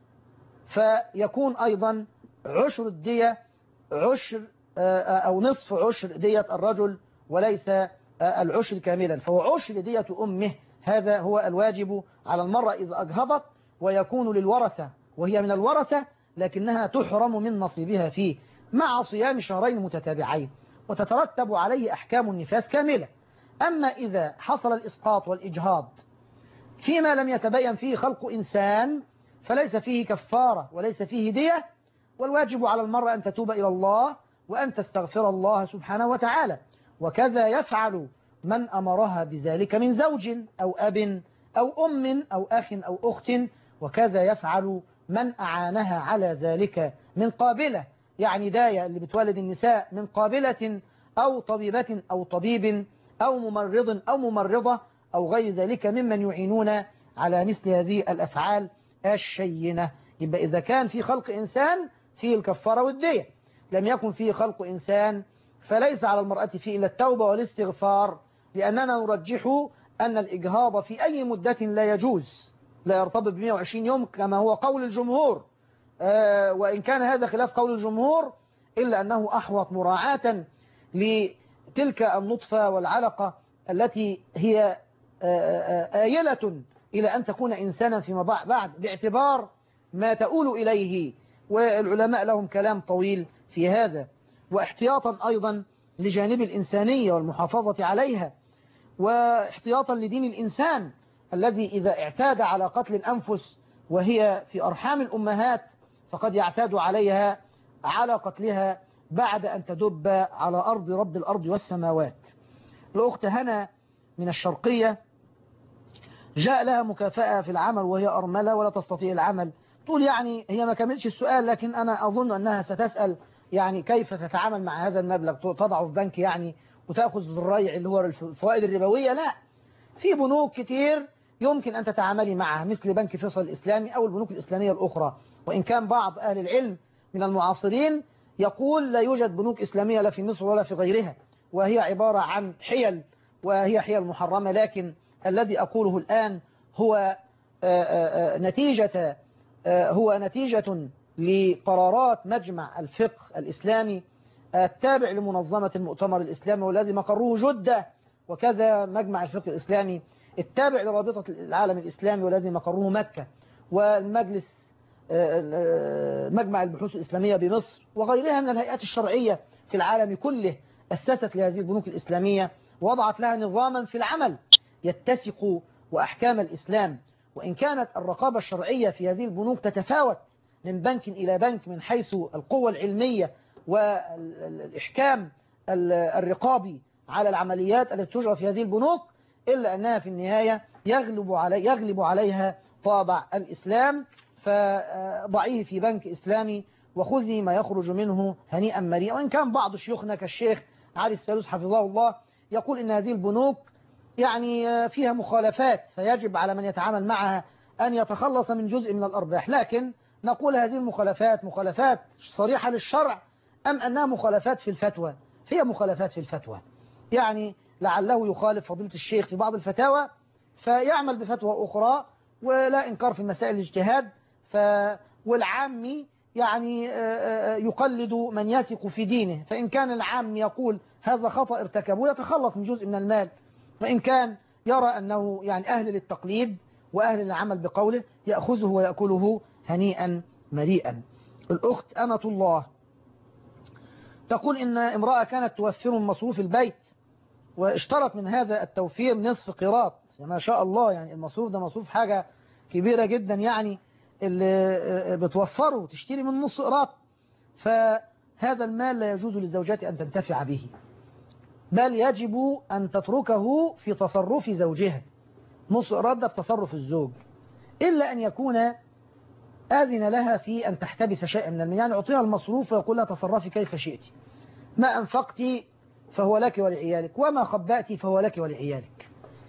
فيكون أيضا عشر الدية عشر أو نصف عشر دية الرجل وليس العشر كاملا، فهو عشر دية أمه. هذا هو الواجب على المرأة إذا أجهضت، ويكون للورثة، وهي من الورثة لكنها تحرم من نصيبها فيه مع صيام شهرين متتابعين، وتترتب عليه أحكام النفاس كاملة. أما إذا حصل الإسقاط والإجهاض فيما لم يتبين فيه خلق إنسان فليس فيه كفارة وليس فيه دية، والواجب على المرأة أن تتوب إلى الله وأن تستغفر الله سبحانه وتعالى. وكذا يفعل من أمرها بذلك من زوج أو أب أو أم أو أخ أو أخت، وكذا يفعل من أعانها على ذلك من قابلة، يعني داية اللي بتولد النساء، من قابلة أو طبيبة أو طبيب أو ممرض أو ممرضة أو غير ذلك ممن يعينون على مثل هذه الأفعال الشينة. يبقى إذا كان في خلق إنسان فيه الكفارة والدية، لم يكن فيه خلق إنسان فليس على المرأة فيه إلا التوبة والاستغفار، لأننا نرجح أن الإجهاض في أي مدة لا يجوز، لا يرتبط ب مئة وعشرين يوم كما هو قول الجمهور، آه وإن كان هذا خلاف قول الجمهور إلا أنه أحوط مراعاة لتلك النطفة والعلقة التي هي آه آيلة إلى أن تكون إنسانا فيما بعد باعتبار ما تؤول إليه. والعلماء لهم كلام طويل في هذا، واحتياطا أيضا لجانب الإنسانية والمحافظة عليها، واحتياطا لدين الإنسان الذي إذا اعتاد على قتل الأنفس وهي في أرحام الأمهات فقد يعتاد عليها على قتلها بعد أن تدب على أرض رب الأرض والسماوات. الأخت هنا من الشرقية جاء لها مكافأة في العمل وهي أرملة ولا تستطيع العمل. تقول يعني هي ما كملش السؤال، لكن أنا أظن أنها ستسأل يعني كيف تتعامل مع هذا المبلغ، تضعه في بنك يعني وتأخذ الريع اللي هو الفوائد الربوية؟ لا، في بنوك كتير يمكن أن تتعاملي معها مثل بنك فيصل الإسلامي أو البنوك الإسلامية الأخرى. وإن كان بعض أهل العلم من المعاصرين يقول لا يوجد بنوك إسلامية لا في مصر ولا في غيرها، وهي عبارة عن حيل، وهي حيل محرمة. لكن الذي أقوله الآن هو نتيجة هو نتيجة لقرارات مجمع الفقه الإسلامي التابع لمنظمة المؤتمر الإسلامي والذي مقره جدة، وكذا مجمع الفقه الإسلامي التابع لرابطة العالم الإسلامي والذي مقره مكة، والمجلس مجمع البحوث الإسلامية بمصر وغيرها من الهيئات الشرعية في العالم كله أسست لهذه البنوك الإسلامية ووضعت لها نظاما في العمل يتسق وأحكام الإسلام. وإن كانت الرقابة الشرعية في هذه البنوك تتفاوت من بنك إلى بنك من حيث القوة العلمية والإحكام الرقابي على العمليات التي تجرى في هذه البنوك، إلا أنها في النهاية يغلب علي يغلب عليها طابع الإسلام. فضعيه في بنك إسلامي وخذي ما يخرج منه هنيئا مريئا. وإن كان بعض شيوخنا كالشيخ علي السالوس حفظه الله يقول إن هذه البنوك يعني فيها مخالفات فيجب على من يتعامل معها أن يتخلص من جزء من الأرباح، لكن نقول هذه المخالفات مخالفات صريحة للشرع أم أنها مخالفات في الفتوى؟ هي مخالفات في الفتوى، يعني لعله يخالف فضيلة الشيخ في بعض الفتاوى فيعمل بفتوى أخرى، ولا إنكار في مسائل الاجتهاد. ف والعامي يعني يقلد من يثق في دينه، فإن كان العام يقول هذا خطأ ارتكبه يتخلص من جزء من المال، وإن كان يرى أنه يعني أهل للتقليد وأهل للعمل بقوله يأخذه ويأكله هنيئا مريئا. الأخت أمة الله تقول إن امرأة كانت توفر من مصروف البيت واشترط من هذا التوفير نصف قيراط. ما شاء الله، يعني المصروف ده مصروف حاجة كبيرة جدا، يعني اللي بتوفره تشتري من نص قيراط، فهذا المال لا يجوز للزوجات أن تنتفع به، بل يجب أن تتركه في تصرف زوجها. نص قيراط ده في تصرف الزوج، إلا أن يكون آذن لها في أن تحتبس شيئا من المال، يعني أعطيها المصروف ويقول لها تصرفي كيف شئت، ما أنفقت فهو لك ولعيالك وما خبأت فهو لك ولعيالك،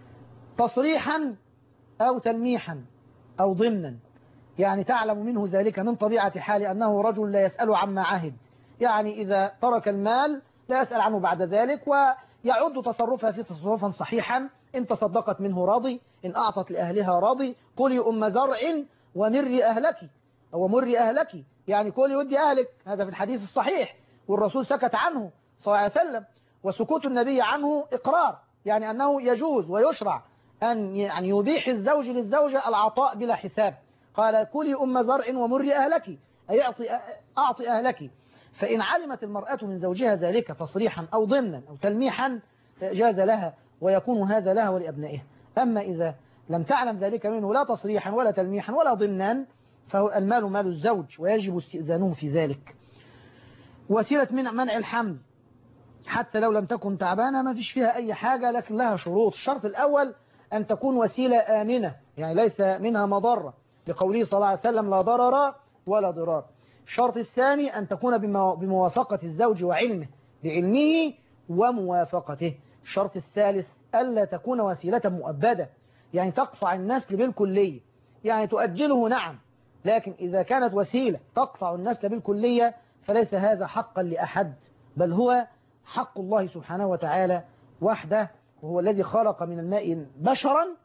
تصريحا أو تلميحا أو ضمنا. يعني تعلم منه ذلك من طبيعة حاله أنه رجل لا يسأل عما عهد، يعني إذا ترك المال لا يسأل عنه بعد ذلك، ويعد تصرفها في تصرفا صحيحا. إن تصدقت منه راضي، إن أعطت لأهلها راضي. كلي أم زرع ومري أهلك أو مري أهلك، يعني كلي ودي أهلك، هذا في الحديث الصحيح، والرسول سكت عنه صلى الله عليه وسلم، وسكوت النبي عنه إقرار، يعني أنه يجوز ويشرع أن يعني يبيح الزوج للزوجة العطاء بلا حساب. قال كلي أم زرع ومري أهلك، أي أعطي, أعطي أهلك. فإن علمت المرأة من زوجها ذلك تصريحا أو ضمنا أو تلميحا جاز لها، ويكون هذا لها ولأبنائها. أما إذا لم تعلم ذلك منه لا تصريحا ولا تلميحا ولا ضمنا، فالمال مال الزوج ويجب استئذانه في ذلك. وسيلة من منع الحمل حتى لو لم تكن تعبانة ما فيش فيها أي حاجة، لكن لها شروط. الشرط الأول أن تكون وسيلة آمنة، يعني ليس منها مضرة، لقوله صلى الله عليه وسلم لا ضرر ولا ضرار. الشرط الثاني أن تكون بموافقة الزوج وعلمه، بعلمه وموافقته. الشرط الثالث ألا تكون وسيلة مؤبدة، يعني تقطع النسل بالكلية، يعني تؤجله نعم، لكن إذا كانت وسيلة تقطع النسل بالكلية فليس هذا حقا لأحد، بل هو حق الله سبحانه وتعالى وحده، وهو الذي خلق من الماء بشرا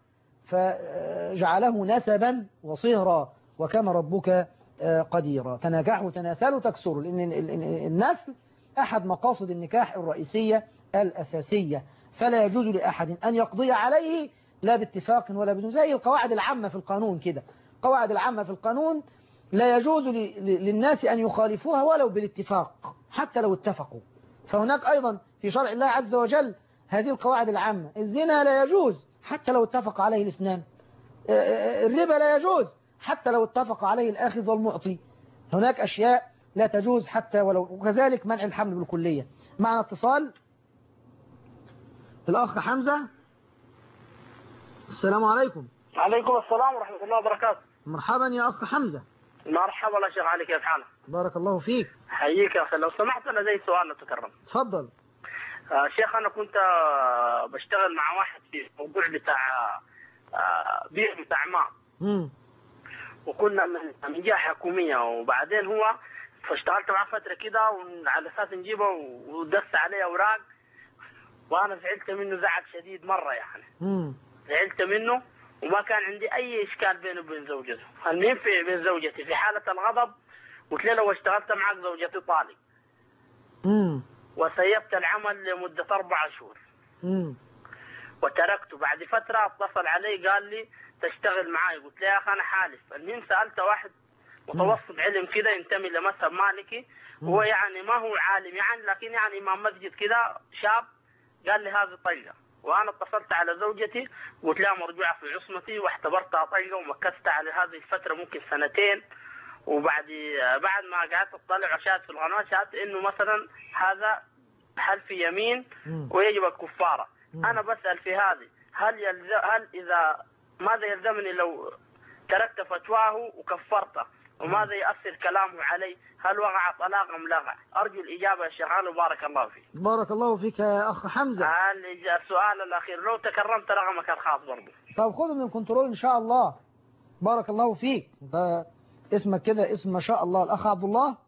فجعله نسبا وصهرا وكان ربك قديرا. تناكحوا تناسلوا تكسروا، لأن النسل أحد مقاصد النكاح الرئيسية الأساسية، فلا يجوز لأحد أن يقضي عليه لا باتفاق ولا بدون، زي القواعد العامة في القانون كده. قواعد العامة في القانون لا يجوز للناس أن يخالفوها ولو بالاتفاق حتى لو اتفقوا. فهناك أيضا في شرع الله عز وجل هذه القواعد العامة. الزنا لا يجوز حتى لو اتفق عليه الاثنان، الربا لا يجوز حتى لو اتفق عليه الآخذ والمعطي. هناك أشياء لا تجوز حتى ولو، وكذلك منع الحمل بالكلية. معنا اتصال الأخ حمزة. السلام عليكم. عليكم السلام ورحمة الله وبركاته. مرحبا يا أخ حمزة. مرحبا الله شيخ علي، كيف حالك؟ بارك الله فيك. حييك يا أخي. لو سمحت أنا زي سؤال نتكرم. تفضل. آه شيخ أنا كنت آه بشتغل مع واحد في موضوع بتاع آه بيع بتاع ماء. امم وكنا من من جهة حكومية، وبعدين هو فاشتغلت معاه فترة كده وعلى أساس نجيبه ودس عليه أوراق، وأنا زعلت منه زعل شديد مرة يعني. امم زعلت منه وما كان عندي أي إشكال بينه وبين زوجته. المهم في بين زوجتي في حالة الغضب قلت له لو اشتغلت معك زوجتي طالق. امم وسيبت العمل لمدة أربع شهور. امم وتركته. بعد فترة اتصل علي قال لي تشتغل معي. قلت له يا أخي أنا حالف. المهم سألت واحد متوسط علم كده ينتمي لمذهب مالكي، هو يعني ما هو عالم يعني لكن يعني إمام مسجد كده شاب، قال لي هذه طلقة. وأنا اتصلت على زوجتي قلت لها مرجوعة في عصمتي واعتبرتها طلقة، ومكثت على هذه الفترة ممكن سنتين. وبعد بعد ما قعدت اطلع وشاهد في القنوات شاهدت انه مثلا هذا حلف يمين ويجب الكفارة. انا بسأل في هذه هل يلزم هل اذا ماذا يلزمني لو تركت فتواه وكفرته، وماذا يؤثر كلامه علي؟ هل وقع طلاق ام لا؟ ارجو الاجابة يا شيخ علي وبارك الله فيك. بارك الله فيك يا اخ حمزة. السؤال الاخير لو تكرمت رقمك الخاص برضه. طب خذه من الكنترول ان شاء الله. بارك الله فيك. اسمك كده اسم ما شاء الله. الأخ عبد الله.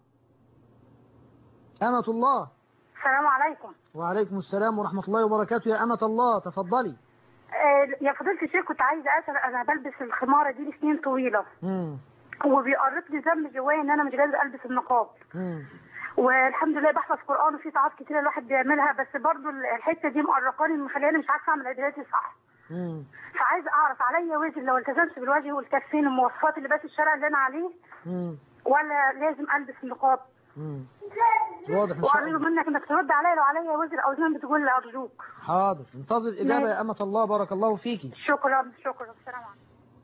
أمة الله. السلام عليكم. وعليكم السلام ورحمة الله وبركاته يا أمة الله، تفضلي. آه يا فضيلة الشيخ كنت عايزة أسأل، أنا بلبس الخمارة دي لسنين طويلة. امم وبيقرب لي ذنب جوايا إن أنا مش جايزة ألبس النقاب. امم والحمد لله بحفظ قرآن وفي طاعات كتير الواحد بيعملها، بس برضو الحتة دي مقرقاني مخلياني مش عارفة أعمل عباداتي صح. امم فعايزة أعرف عليا وزن لو التزمت بالوجه والكفين المواصفات اللي بس الشرع اللي أنا عليه، امم ولا لازم ألبس النقاب؟ امم واضح ان شاء الله. وأرجو منك إنك ترد عليا لو عليا وزن أو ذنب تقول لي أرجوك. حاضر، انتظر الإجابة يا أمة الله. بارك الله فيكي. شكرا شكرا. السلام عليكم.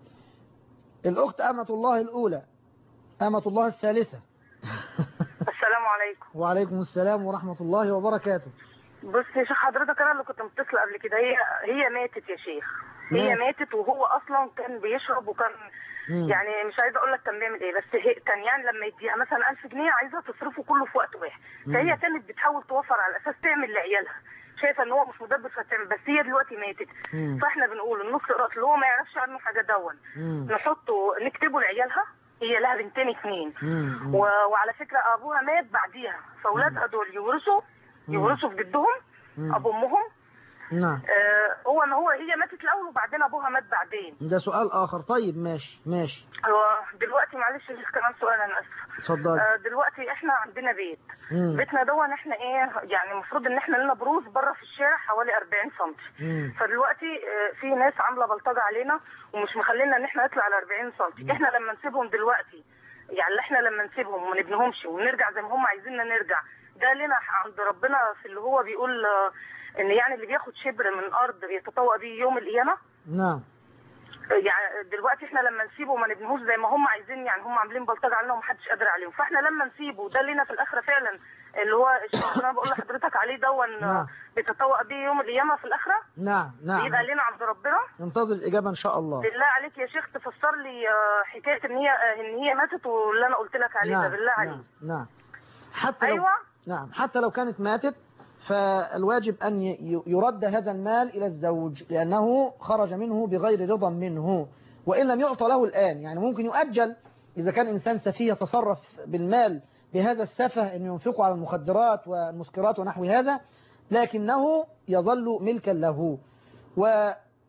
الأخت أمة الله الأولى. أمة الله الثالثة. السلام عليكم. وعليكم السلام ورحمة الله وبركاته. بص يا شيخ حضرتك أنا اللي كنت متصلة قبل كده، هي هي ماتت يا شيخ. هي ماتت وهو أصلا كان بيشرب وكان مم. يعني مش عايزة أقول لك كان بيعمل إيه، بس هي كان يعني لما يديها مثلا ألف جنيه عايزة تصرفه كله في وقت واحد. فهي كانت بتحاول توفر على أساس تعمل لعيالها، شايفة إن هو مش مدبر فتعمل، بس هي دلوقتي ماتت. مم. فإحنا بنقول النص راس اللي هو ما يعرفش عنه حاجة دون نحطه نكتبه لعيالها. هي لها بنتين اثنين و... وعلى فكرة أبوها مات بعديها، فأولادها دول يورثوا يورثوا في جدهم أبو أمهم. نعم. آه هو ما هو هي ماتت الأول وبعدين أبوها مات بعدين. ده سؤال آخر. طيب ماشي ماشي. هو دلوقتي معلش كمان سؤال أنا آسفة. اتفضل. آه دلوقتي إحنا عندنا بيت. مم. بيتنا دون إحنا إيه يعني المفروض إن إحنا لنا بروز بره في الشارع حوالي أربعين سنتي. فدلوقتي آه في ناس عاملة بلطجة علينا ومش مخلينا إن إحنا نطلع على أربعين سنتي. إحنا لما نسيبهم دلوقتي يعني إحنا لما نسيبهم وما نبنيهمش ونرجع زي ما هم عايزيننا نرجع، ده لنا عند ربنا في اللي هو بيقول آه ان يعني اللي بياخد شبر من ارض بيتطوق بيه يوم القيامه. نعم. يعني دلوقتي احنا لما نسيبه وما نبنيهوش زي ما هم عايزين، يعني هم عاملين بلطجه علينا ومحدش قادر عليهم، فاحنا لما نسيبه ده لنا في الاخره فعلا اللي هو الشيء اللي انا بقول لحضرتك عليه دون نعم. بيتطوق بيه يوم القيامه في الاخره. نعم نعم. يبقى لنا عند ربنا. ننتظر الاجابه ان شاء الله. بالله عليك يا شيخ تفسر لي حكايه ان هي ان هي ماتت واللي انا قلت لك عليه نعم. ده بالله عليك. نعم نعم. حتى ايوه لو... نعم حتى لو كانت ماتت فالواجب أن يرد هذا المال إلى الزوج لأنه خرج منه بغير رضا منه، وإن لم يعطى له الآن يعني ممكن يؤجل إذا كان إنسان سفيه يتصرف بالمال بهذا السفه أن ينفقه على المخدرات والمسكرات ونحو هذا، لكنه يظل ملكا له.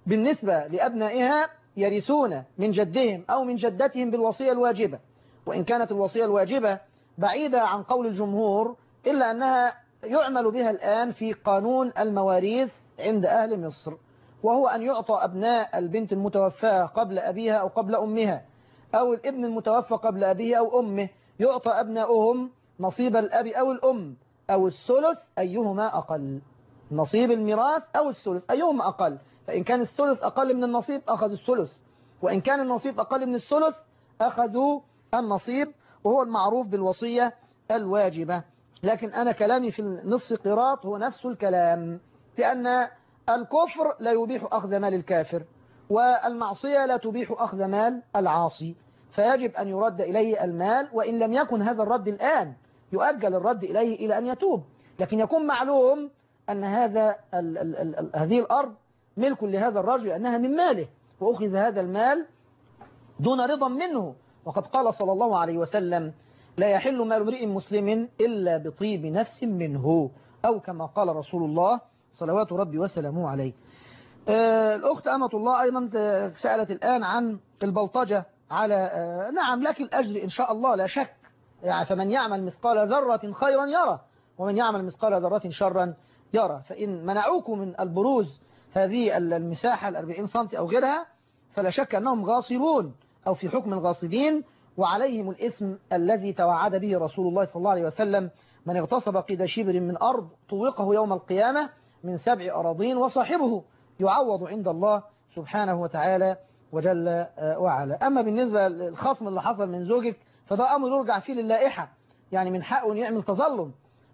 بالنسبة لأبنائها يرثون من جدهم أو من جدتهم بالوصية الواجبة، وإن كانت الوصية الواجبة بعيدة عن قول الجمهور إلا أنها يعمل بها الآن في قانون المواريث عند أهل مصر، وهو أن يعطى أبناء البنت المتوفاة قبل أبيها أو قبل أمها، أو الابن المتوفى قبل أبيه أو أمه يعطى أبنائهم نصيب الأب أو الأم أو الثلث أيهما أقل، نصيب الميراث أو الثلث أيهما أقل، فإن كان الثلث أقل من النصيب أخذوا الثلث، وإن كان النصيب أقل من الثلث أخذوا النصيب، وهو المعروف بالوصية الواجبة. لكن أنا كلامي في النص قراط هو نفس الكلام، لأن الكفر لا يبيح أخذ مال الكافر، والمعصية لا تبيح أخذ مال العاصي، فيجب أن يرد إليه المال، وإن لم يكن هذا الرد الآن يؤجل الرد إليه إلى أن يتوب، لكن يكون معلوم أن هذا ال ال ال ال هذه الأرض ملك لهذا الرجل أنها من ماله، وأخذ هذا المال دون رضا منه، وقد قال صلى الله عليه وسلم لا يحل مال امرئ مسلم إلا بطيب نفس منه، أو كما قال رسول الله صلوات ربي وسلامه عليه. آه الأخت أمة الله أيضا سألت الآن عن البلطجة على آه نعم لك الأجر إن شاء الله لا شك، يعني فمن يعمل مثقال ذرة خيرا يرى، ومن يعمل مثقال ذرة شرا يرى، فإن منعوكم من البروز هذه المساحة الأربعين سنتي أو غيرها فلا شك أنهم غاصبون أو في حكم الغاصبين، وعليهم الإثم الذي توعد به رسول الله صلى الله عليه وسلم من اغتصب قيد شبر من أرض طوقه يوم القيامة من سبع أراضين وصاحبه يعوض عند الله سبحانه وتعالى وجل وعلا. أما بالنسبة للخصم اللي حصل من زوجك فده أمر يرجع فيه للائحة، يعني من حقه أن يعمل تظلم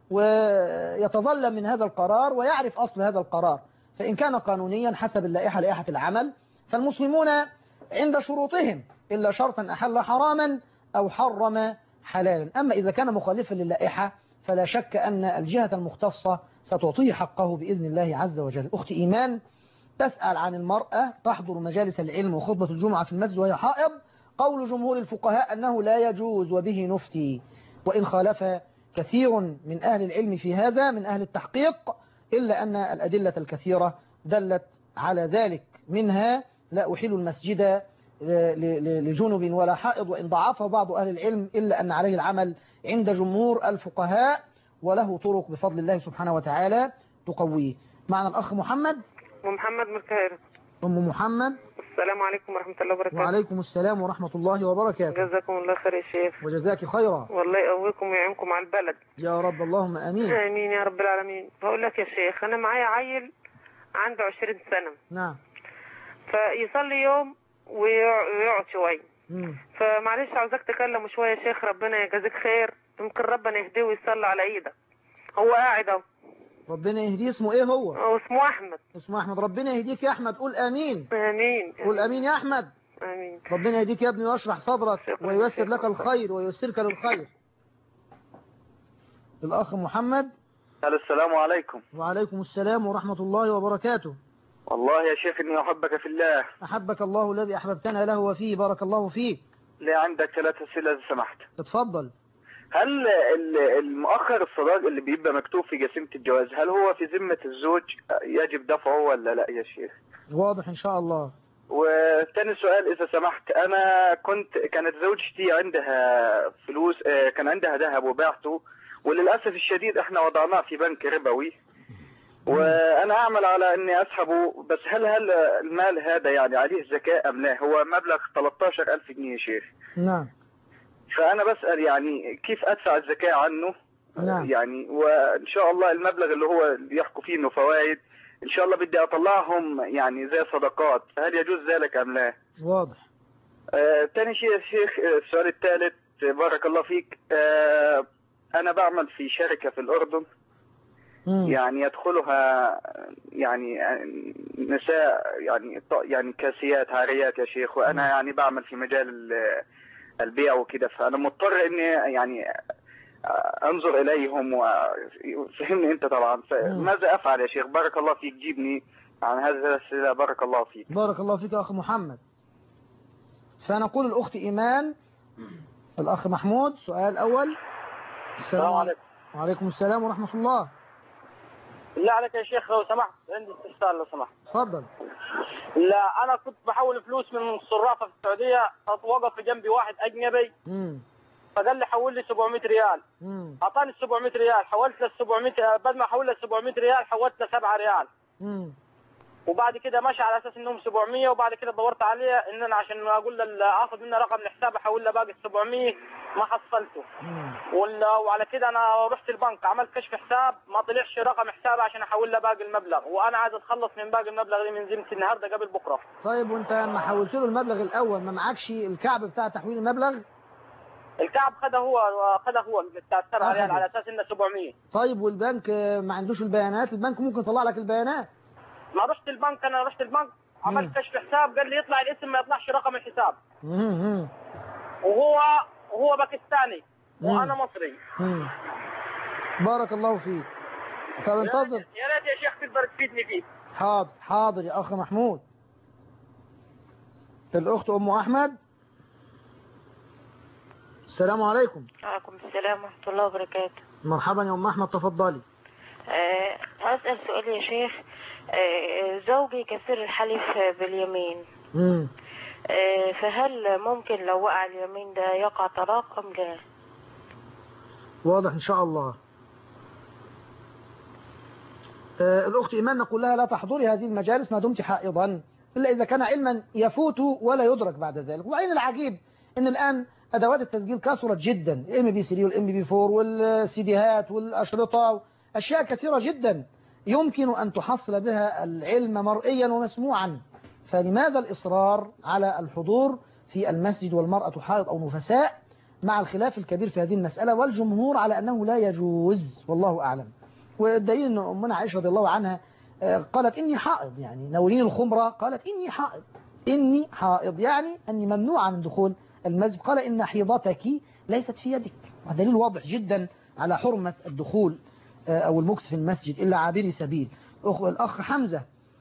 ويتظلم من هذا القرار ويعرف أصل هذا القرار، فإن كان قانونيا حسب اللائحة لائحة العمل فالمسلمون عند شروطهم إلا شرطا أحل حراما أو حرم حلالا. أما إذا كان مخالفا للائحة فلا شك أن الجهة المختصة ستعطيه حقه بإذن الله عز وجل. أختي إيمان تسأل عن المرأة تحضر مجالس العلم وخطبة الجمعة في المسجد وهي حائض، قول جمهور الفقهاء أنه لا يجوز وبه نفتي، وإن خالف كثير من أهل العلم في هذا من أهل التحقيق، إلا أن الأدلة الكثيرة دلت على ذلك، منها لا أحل المسجد لجنب ولا حائض، وإن ضعفه بعض أهل العلم إلا أن عليه العمل عند جمهور الفقهاء، وله طرق بفضل الله سبحانه وتعالى تقويه. معنا الأخ محمد. محمد من القاهرة. أم محمد. السلام عليكم ورحمة الله وبركاته. وعليكم السلام ورحمة الله وبركاته. جزاكم الله خير يا شيخ. وجزاك خيرا. والله يقويكم ويعينكم على البلد يا رب، اللهم آمين. آمين يا رب العالمين. بقول لك يا شيخ أنا معايا عيل عنده عشرين سنة. نعم. فيصلي يوم ويقعد شوية. فمعلش عاوزك تكلمه شوية يا شيخ، ربنا يجازيك خير، يمكن ربنا يهديه ويصلي على ايدك. هو قاعد اهو. ربنا يهديه. اسمه ايه هو؟ هو اسمه احمد. اسمه احمد. ربنا يهديك يا احمد. قول امين. امين. قول امين يا احمد. امين. ربنا يهديك يا ابني ويشرح صدرك وييسر لك الخير وييسرك للخير. الاخ محمد. السلام عليكم. وعليكم السلام ورحمة الله وبركاته. والله يا شيخ إني أحبك في الله. أحبك الله الذي أحببتنا له وفيه، بارك الله فيك. ليه عندك ثلاث أسئلة إذا سمحت. اتفضل. هل المؤخر الصداق اللي بيبقى مكتوب في جسيمة الجواز هل هو في ذمة الزوج يجب دفعه ولا لا يا شيخ؟ واضح إن شاء الله. وثاني سؤال إذا سمحت، أنا كنت كانت زوجتي عندها فلوس، كان عندها ذهب وباعته، وللأسف الشديد إحنا وضعناه في بنك ربوي، وأنا أعمل على إني أسحبه، بس هل هل المال هذا يعني عليه زكاة أم لا؟ هو مبلغ ثلاثة عشر ألف جنيه يا شيخ. نعم. فأنا بسأل يعني كيف أدفع الزكاة عنه؟ نعم. يعني وإن شاء الله المبلغ اللي هو بيحكوا فيه إنه فوائد إن شاء الله بدي أطلعهم يعني زي صدقات، هل يجوز ذلك أم لا؟ واضح. آه، تاني شيء يا شيخ، السؤال الثالث بارك الله فيك، آه أنا بعمل في شركة في الأردن. مم. يعني يدخلها يعني نساء يعني يعني كاسيات عاريات يا شيخ، وأنا مم. يعني بعمل في مجال البيع وكده، فأنا مضطر إني يعني أنظر إليهم وفهمني أنت طبعا، فماذا أفعل يا شيخ؟ بارك الله فيك، جيبني عن هذه الأسئلة. بارك الله فيك. بارك الله فيك يا أخ محمد. فنقول الأخت إيمان. الأخ محمود سؤال أول. السلام عليكم. وعليكم السلام ورحمة الله. بالله عليك يا شيخ لو سمحت عندي استفسار لو سمحت. اتفضل. لا انا كنت بحول فلوس من الصرافه في السعوديه، وقف جنبي واحد اجنبي امم فقال لي حول لي سبعمية ريال. امم اعطاني سبعمية ريال، حولت له سبعمية، بعد ما حول له سبعمية ريال حولت له سبعة ريال. امم وبعد كده ماشي على اساس انهم سبعمية، وبعد كده دورت عليه ان انا عشان اقول له اخذ منه رقم الحساب احول له باقي سبعمية ما حصلته. ولا وعلى كده انا رحت البنك عملت كشف حساب ما طلعش رقم حساب عشان احول له باقي المبلغ، وانا عايز اتخلص من باقي المبلغ دي من ذمتي النهارده قبل بكره. طيب وانت لما حولت له المبلغ الاول ما معكش الكعب بتاع تحويل المبلغ؟ الكعب خده هو خده هو بتاع سبعة ريال على اساس انه سبعمية. طيب والبنك ما عندوش البيانات؟ البنك ممكن يطلع لك البيانات. ما رحت البنك، انا رحت البنك عملت كشف حساب قال لي يطلع الاسم ما يطلعش رقم الحساب. امم وهو وهو باكستاني وانا مصري. امم بارك الله فيك. طب انتظر. يا ريت يا شيخ تقدر تفيدني فيه. حاضر حاضر يا اخ محمود. الاخت ام احمد. السلام عليكم. وعليكم السلام ورحمه الله وبركاته. مرحبا يا ام احمد، تفضلي. أه اسال سؤال يا شيخ. أه زوجي كثير الحلف باليمين. امم أه فهل ممكن لو وقع اليمين ده يقع طلاق ام لا؟ واضح ان شاء الله. أه الاخت ايمان نقول لها لا تحضري هذه المجالس ما دمت حائضا الا اذا كان علما يفوت ولا يدرك بعد ذلك. وبعدين العجيب ان الان ادوات التسجيل كثرت جدا، الام بي ثلاثة والام بي أربعة والسيديهات والاشرطه، اشياء كثيره جدا يمكن ان تحصل بها العلم مرئيا ومسموعا. فلماذا الاصرار على الحضور في المسجد والمراه حائض او نفساء مع الخلاف الكبير في هذه المساله، والجمهور على انه لا يجوز والله اعلم. والدليل ان امنا عائشه رضي الله عنها قالت اني حائض، يعني ناولين الخمره قالت اني حائض، اني حائض يعني اني ممنوعه من دخول المسجد. قال إن حيضتك ليست في يدك، ودليل واضح جدا على حرمة الدخول أو المكث في المسجد إلا عابري سبيل. الأخ حمزة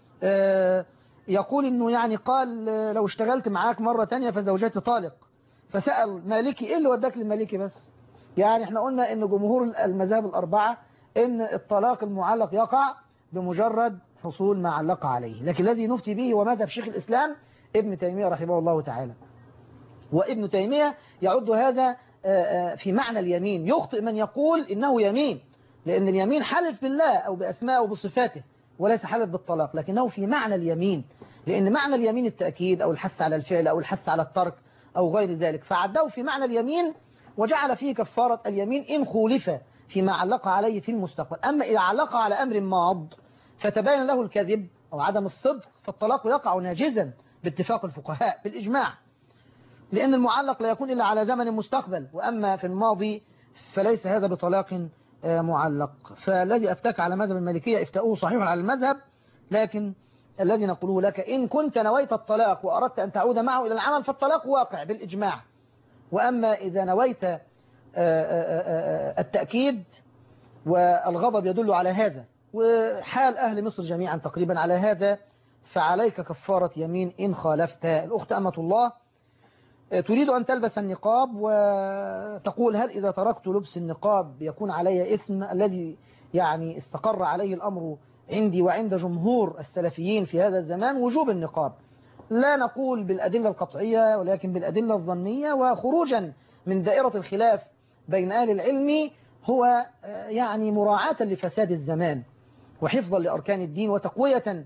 يقول إنه يعني قال لو اشتغلت معاك مرة تانية فزوجتي طالق، فسأل مالكي إيه اللي وداك للمالكي بس؟ يعني احنا قلنا إن جمهور المذاهب الأربعة إن الطلاق المعلق يقع بمجرد حصول ما علق عليه، لكن الذي نفتي به هو مذهب شيخ الإسلام ابن تيمية رحمه الله تعالى. وابن تيمية يعد هذا في معنى اليمين. يخطئ من يقول إنه يمين، لأن اليمين حلف بالله أو بأسماء أو بصفاته وليس حلف بالطلاق، لكنه في معنى اليمين، لأن معنى اليمين التأكيد أو الحث على الفعل أو الحث على الترك أو غير ذلك، فعده في معنى اليمين وجعل فيه كفارة اليمين إن خولف فيما علق عليه في المستقبل. أما إذا علق على أمر ماض فتبين له الكذب أو عدم الصدق فالطلاق يقع ناجزا باتفاق الفقهاء بالإجماع، لأن المعلق لا يكون إلا على زمن مستقبل، وأما في الماضي فليس هذا بطلاق معلق. فالذي أفتاك على مذهب المالكية افتاؤه صحيح على المذهب، لكن الذي نقوله لك إن كنت نويت الطلاق وأردت أن تعود معه إلى العمل فالطلاق واقع بالإجماع. وأما إذا نويت التأكيد والغضب يدل على هذا، وحال أهل مصر جميعا تقريبا على هذا، فعليك كفارة يمين إن خالفت. الأخت أمة الله تريد أن تلبس النقاب وتقول هل إذا تركت لبس النقاب يكون علي إثم؟ الذي يعني استقر عليه الأمر عندي وعند جمهور السلفيين في هذا الزمان وجوب النقاب، لا نقول بالأدلة القطعية ولكن بالأدلة الظنية، وخروجا من دائرة الخلاف بين أهل العلم هو يعني مراعاة لفساد الزمان وحفظا لأركان الدين وتقوية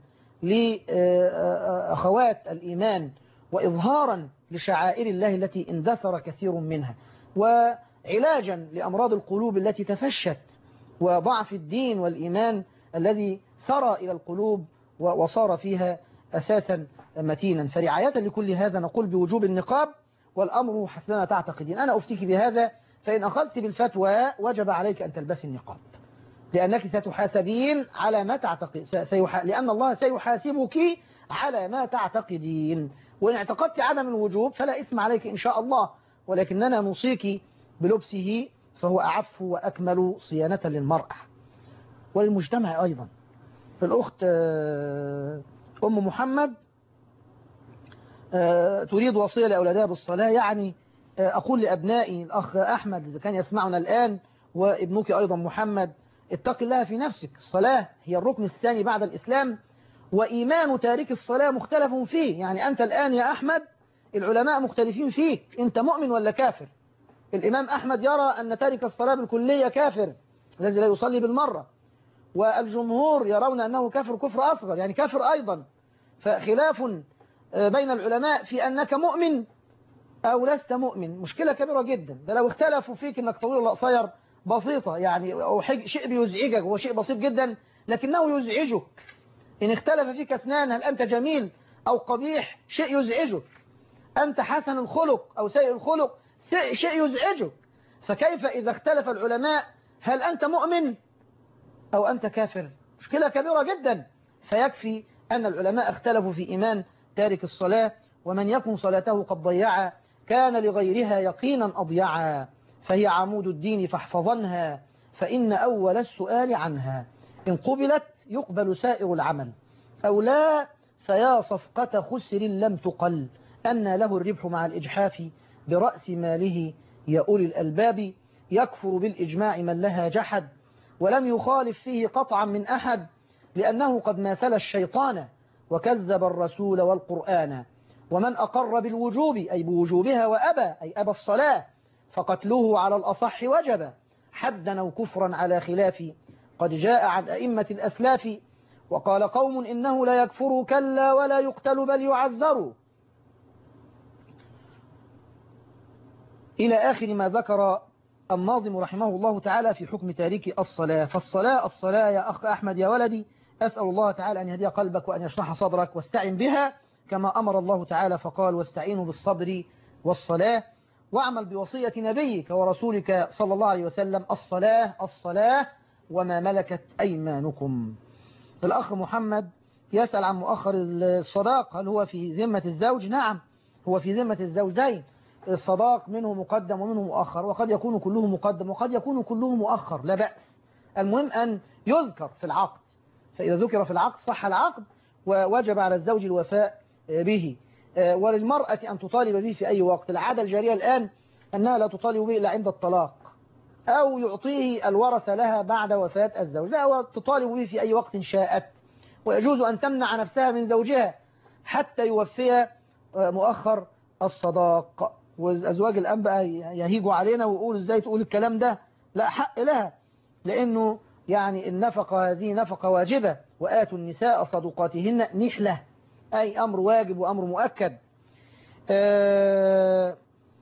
لأخوات الإيمان وإظهارا لشعائر الله التي اندثر كثير منها، وعلاجا لأمراض القلوب التي تفشت وضعف الدين والإيمان الذي سرى إلى القلوب وصار فيها أساسا متينا. فرعاية لكل هذا نقول بوجوب النقاب، والأمر حسنا تعتقدين. أنا أفتيك بهذا، فإن أخذت بالفتوى وجب عليك أن تلبسي النقاب، لأنك ستحاسبين على ما تعتقد، سيح... لأن الله سيحاسبك على ما تعتقدين. وإن اعتقدت عدم الوجوب فلا إثم عليك إن شاء الله، ولكننا نوصيك بلبسه فهو أعف وأكمل صيانة للمرأة وللمجتمع أيضا. فالأخت أم محمد تريد وصية لأولادها بالصلاة. يعني أقول لأبنائي الأخ أحمد إذا كان يسمعنا الآن وابنك أيضا محمد، اتق الله في نفسك. الصلاة هي الركن الثاني بعد الإسلام، وإيمان تارك الصلاة مختلف فيه. يعني أنت الآن يا أحمد العلماء مختلفين فيك، أنت مؤمن ولا كافر؟ الإمام أحمد يرى أن تارك الصلاة بالكلية كافر الذي لا يصلي بالمرة، والجمهور يرون أنه كافر كفر أصغر يعني كافر أيضا. فخلاف بين العلماء في أنك مؤمن أو لست مؤمن مشكلة كبيرة جدا. ده لو اختلفوا فيك أنك طويل ولا قصير بسيطة يعني، أو شيء بيزعجك هو شيء بسيط جدا لكنه يزعجك. إن اختلف فيك اثنان هل أنت جميل أو قبيح شيء يزعجك، أنت حسن الخلق أو سيء الخلق شيء يزعجك. فكيف إذا اختلف العلماء هل أنت مؤمن أو أنت كافر؟ مشكلة كبيرة جدا. فيكفي أن العلماء اختلفوا في إيمان تارك الصلاة، ومن يكن صلاته قد ضيعها كان لغيرها يقينا أضيعا، فهي عمود الدين فاحفظنها فإن أول السؤال عنها، إن قبلت يقبل سائر العمل، أو لا فيا صفقة خسر لم تقل، أن له الربح مع الإجحاف برأس ماله يا أولي الألباب، يكفر بالإجماع من لها جحد ولم يخالف فيه قطعا من أحد، لأنه قد ماثل الشيطان وكذب الرسول والقرآن، ومن أقر بالوجوب أي بوجوبها وأبى أي أبى الصلاة فقتله على الأصح وجب، حدا أو كفرا على خلاف قد جاء عن أئمة الأسلاف، وقال قوم إنه لا يكفر كلا ولا يقتل بل يعذر، إلى آخر ما ذكر الناظم رحمه الله تعالى في حكم تارك الصلاة. فالصلاة الصلاة يا أخ أحمد يا ولدي، أسأل الله تعالى أن يهدي قلبك وأن يشرح صدرك، واستعن بها كما أمر الله تعالى فقال واستعينوا بالصبر والصلاة، واعمل بوصية نبيك ورسولك صلى الله عليه وسلم الصلاة الصلاة وما ملكت أيمانكم. الأخ محمد يسأل عن مؤخر الصداق، هل هو في ذمة الزوج؟ نعم هو في ذمة الزوجين، الصداق منه مقدم ومنه مؤخر، وقد يكون كله مقدم وقد يكون كله مؤخر لا بأس، المهم أن يذكر في العقد، فإذا ذكر في العقد صح العقد ووجب على الزوج الوفاء به، وللمرأة أن تطالب به في أي وقت. العادة الجارية الآن أنها لا تطالب به إلا عند الطلاق أو يعطيه الورثة لها بعد وفاة الزوج، لا وتطالب به في أي وقت شاءت، ويجوز أن تمنع نفسها من زوجها حتى يوفي مؤخر الصداق. والأزواج الآن بقى يهيجوا علينا ويقولوا إزاي تقول الكلام ده، لا حق لها، لأنه يعني النفقة هذه نفقة واجبة، وآتوا النساء صدقاتهن نحلة أي أمر واجب وأمر مؤكد. آه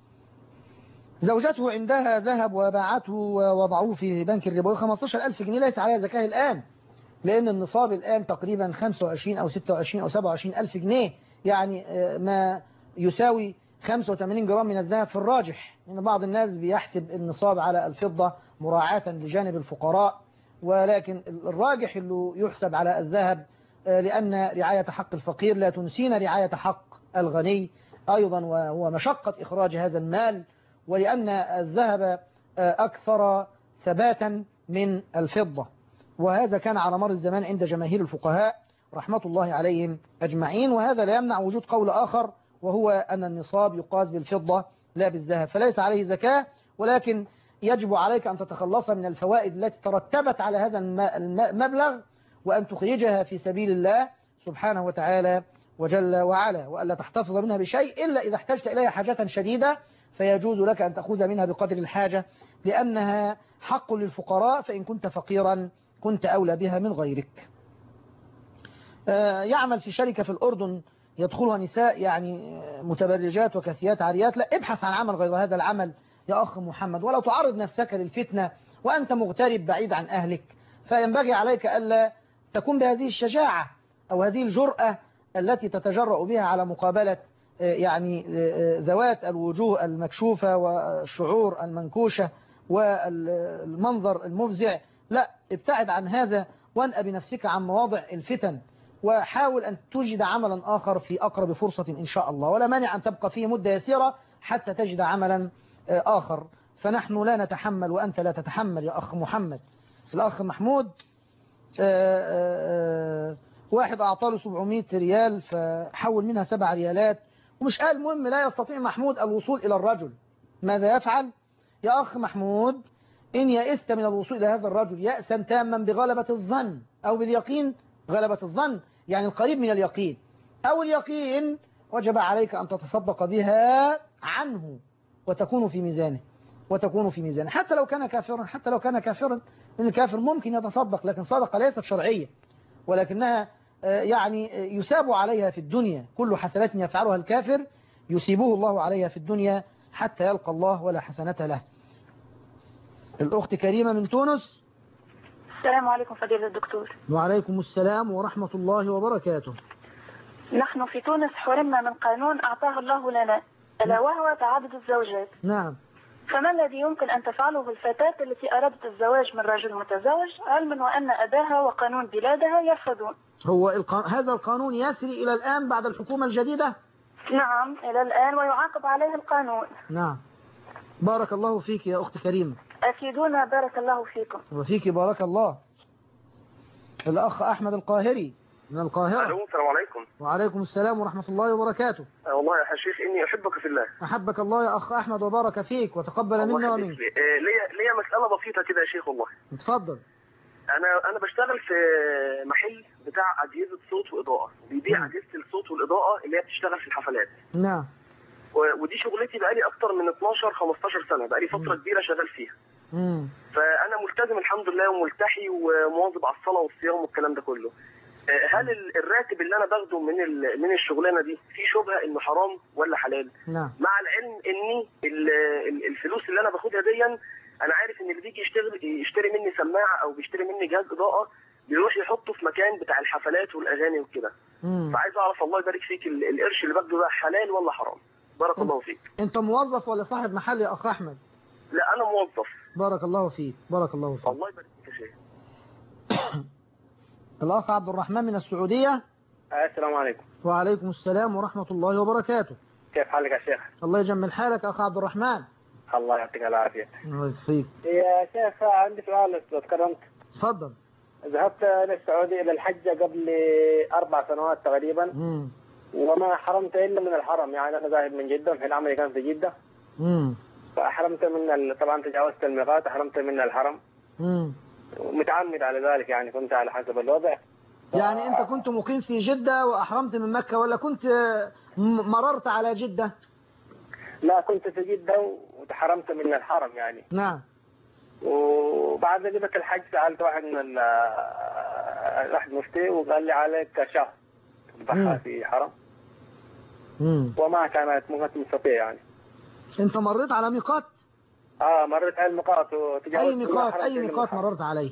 زوجته عندها ذهب وباعته ووضعوه في بنك الربوي خمستاشر ألف جنيه ليس عليها زكاة الآن، لأن النصاب الآن تقريبا خمسة وعشرين أو ستة وعشرين أو سبعة وعشرين ألف جنيه، يعني ما يساوي خمسة وثمانين جرام من الذهب في الراجح، لأن بعض الناس بيحسب النصاب على الفضة مراعاة لجانب الفقراء، ولكن الراجح اللي يحسب على الذهب، لأن رعاية حق الفقير لا تنسينا رعاية حق الغني أيضا، وهو مشقة إخراج هذا المال، ولأن الذهب أكثر ثباتا من الفضة، وهذا كان على مر الزمان عند جماهير الفقهاء رحمة الله عليهم أجمعين. وهذا لا يمنع وجود قول آخر، وهو أن النصاب يقاس بالفضة لا بالذهب، فليس عليه زكاة، ولكن يجب عليك أن تتخلص من الفوائد التي ترتبت على هذا المبلغ، وأن تخرجها في سبيل الله سبحانه وتعالى وجل وعلا، وألا تحتفظ منها بشيء إلا إذا احتجت إليها حاجة شديدة، فيجوز لك أن تأخذ منها بقدر الحاجة، لأنها حق للفقراء، فإن كنت فقيرا كنت أولى بها من غيرك. يعمل في شركة في الأردن يدخلها نساء يعني متبرجات وكاسيات عاريات، لا ابحث عن عمل غير هذا العمل يا أخ محمد، ولا تعرض نفسك للفتنة وأنت مغترب بعيد عن أهلك، فينبغي عليك ألا تكون بهذه الشجاعة أو هذه الجرأة التي تتجرأ بها على مقابلة يعني ذوات الوجوه المكشوفة والشعور المنكوشة والمنظر المفزع، لا ابتعد عن هذا، وانأ بنفسك عن مواضع الفتن، وحاول أن تجد عملا آخر في أقرب فرصة إن شاء الله، ولا مانع أن تبقى فيه مدة يسيرة حتى تجد عملا آخر، فنحن لا نتحمل وأنت لا تتحمل يا أخ محمد. الأخ محمود آآ آآ واحد أعطاله سبعمائة ريال فحول منها سبع ريالات ومش قال، المهم لا يستطيع محمود الوصول إلى الرجل، ماذا يفعل؟ يا أخ محمود إن يئست من الوصول إلى هذا الرجل يأسا تاما بغلبة الظن أو باليقين، غلبة الظن يعني القريب من اليقين أو اليقين، وجب عليك أن تتصدق بها عنه وتكون في ميزانه وتكون في ميزانه حتى لو كان كافرا، حتى لو كان كافرا، لأن الكافر ممكن يتصدق، لكن صدقة ليست شرعية، ولكنها يعني يساب عليها في الدنيا. كل حسنات يفعلها الكافر يسيبه الله عليها في الدنيا حتى يلقى الله ولا حسنة له. الأخت كريمة من تونس. السلام عليكم فضيلة الدكتور. وعليكم السلام ورحمة الله وبركاته. نحن في تونس حرمنا من قانون أعطاه الله لنا، ألا وهو تعدد الزوجات. نعم. فما الذي يمكن أن تفعله الفتاة التي أرادت الزواج من رجل متزوج علما وأن أباها وقانون بلادها يرفضون؟ هو الق... هذا القانون يسري إلى الآن بعد الحكومة الجديدة؟ نعم إلى الآن، ويعاقب عليه القانون. نعم. بارك الله فيك يا أخت كريمة. أفيدونا بارك الله فيكم. وفيك بارك الله. الأخ أحمد القاهري من القاهرة. ألو السلام عليكم. وعليكم السلام ورحمة الله وبركاته. أه والله يا شيخ إني أحبك في الله. أحبك الله يا أخ أحمد وبارك فيك وتقبل منا ومنك. ليا ليا مسألة بسيطة كده يا شيخ والله. اتفضل. أنا أنا بشتغل في محل بتاع أجهزة صوت وإضاءة، بيبيع أجهزة الصوت والإضاءة اللي هي بتشتغل في الحفلات. نعم. ودي شغلتي بقالي أكتر من اتناشر خمستاشر سنة، بقالي فترة كبيرة شغال فيها. امم فأنا ملتزم الحمد لله وملتحي ومواظب على الصلاة والصيام والكلام ده كله. هل الراتب اللي انا باخده من من الشغلانه دي في شبهه انه حرام ولا حلال؟ نعم. مع العلم اني الفلوس اللي انا باخدها دي انا عارف ان اللي بيجي يشتغل يشتري مني سماعه او بيشتري مني جهاز اضاءه بيروح يحطه في مكان بتاع الحفلات والاغاني وكده. فعايز اعرف الله يبارك فيك القرش اللي باخده ده حلال ولا حرام؟ بارك الله فيك. انت موظف ولا صاحب محل يا اخ احمد؟ لا انا موظف. بارك الله فيك بارك الله فيك. الله يبارك فيك يا شيخ. الأخ عبد الرحمن من السعودية. السلام عليكم. وعليكم السلام ورحمة الله وبركاته. كيف حالك يا شيخ؟ الله يجمل حالك أخ عبد الرحمن. الله يعطيك العافية. الله يكفيك. يا شيخ عندي سؤال لو تكرمت. تفضل. ذهبت للسعودية إلى الحجة قبل أربع سنوات تقريبا. مم. وما حرمت إلا من الحرم، يعني أنا ذاهب من جدة، في العمل كان في جدة. مم. فأحرمت من ال... طبعا تجاوزت الميقات، أحرمت من الحرم. مم. متعمد على ذلك، يعني كنت على حسب الوضع. يعني أنت كنت مقيم في جدة وأحرمت من مكة، ولا كنت مررت على جدة؟ لا كنت في جدة وتحرمت من الحرم يعني. نعم. وبعد ذلك الحج سألت واحد من واحد مفتي وقال لي عليك شهر تذبحها في حرم. مم. وما كانت مستطيع يعني. أنت مريت على ميقات؟ اه مريت على الميقات وتجاوزت. أي ميقات أي ميقات مررت عليه؟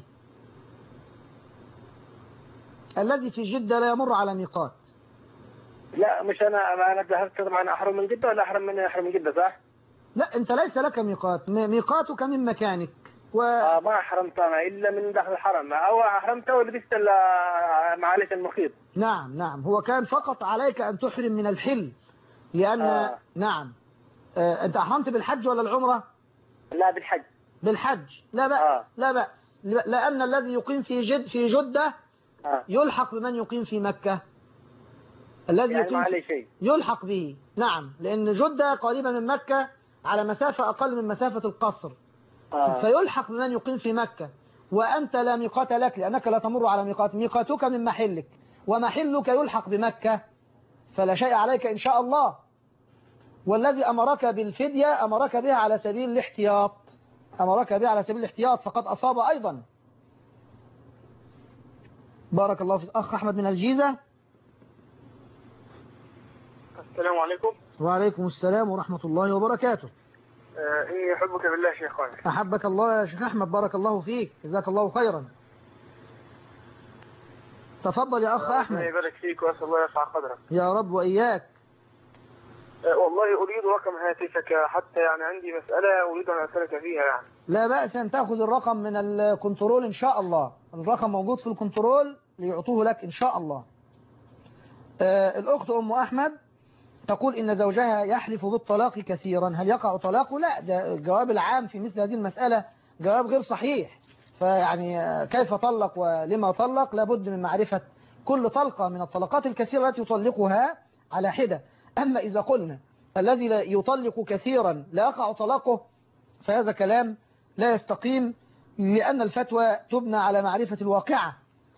الذي في جدة لا يمر على ميقات. لا مش أنا أنا ذهبت طبعا أحرم من جدة ولا أحرم من أحرم من جدة صح؟ لا أنت ليس لك ميقات، ميقاتك من مكانك. و... آه ما أحرمت أنا إلا من داخل الحرم، أو أحرمت ولبست معالج المخيط. نعم نعم، هو كان فقط عليك أن تحرم من الحل، لأن آه. نعم آه. أنت أحرمت بالحج ولا العمرة؟ لا بالحج. بالحج لا بأس. آه. لا بأس، لأن الذي يقيم في جد في جدة آه. يلحق بمن يقيم في مكة. الذي يعني يقيم في... يلحق به. نعم، لأن جدة قريبة من مكة على مسافة أقل من مسافة القصر. آه. فيلحق بمن يقيم في مكة، وأنت لا ميقات لك لأنك لا تمر على ميقات، ميقاتك من محلك ومحلك يلحق بمكة، فلا شيء عليك إن شاء الله. والذي أمرك بالفدية أمرك بها على سبيل الاحتياط، أمرك بها على سبيل الاحتياط، فقد أصاب أيضا. بارك الله فيك. أخ أحمد من الجيزة. السلام عليكم. وعليكم السلام ورحمة الله وبركاته. آه إني أحبك بالله شيخ خالد. أحبك الله يا شيخ أحمد، بارك الله فيك، جزاك الله خيرا. تفضل يا أخ آه أحمد. الله يبارك فيك وأسأل الله يرفع قدرك. يا رب وإياك. آه والله أريد رقم هاتفك، حتى يعني عندي مسألة أريد أن أسألك فيها يعني. لا بأس أن تأخذ الرقم من الكنترول إن شاء الله، الرقم موجود في الكنترول ليعطوه لك إن شاء الله. آه الأخت أم أحمد تقول إن زوجها يحلف بالطلاق كثيرا، هل يقع طلاقه؟ لا، ده الجواب العام في مثل هذه المسألة جواب غير صحيح. فيعني كيف طلق ولما طلق؟ لابد من معرفة كل طلقة من الطلقات الكثيرة التي يطلقها على حدة. أما إذا قلنا الذي يطلق كثيرا لا يقع طلاقه، فهذا كلام لا يستقيم، لأن الفتوى تبنى على معرفة الواقعة،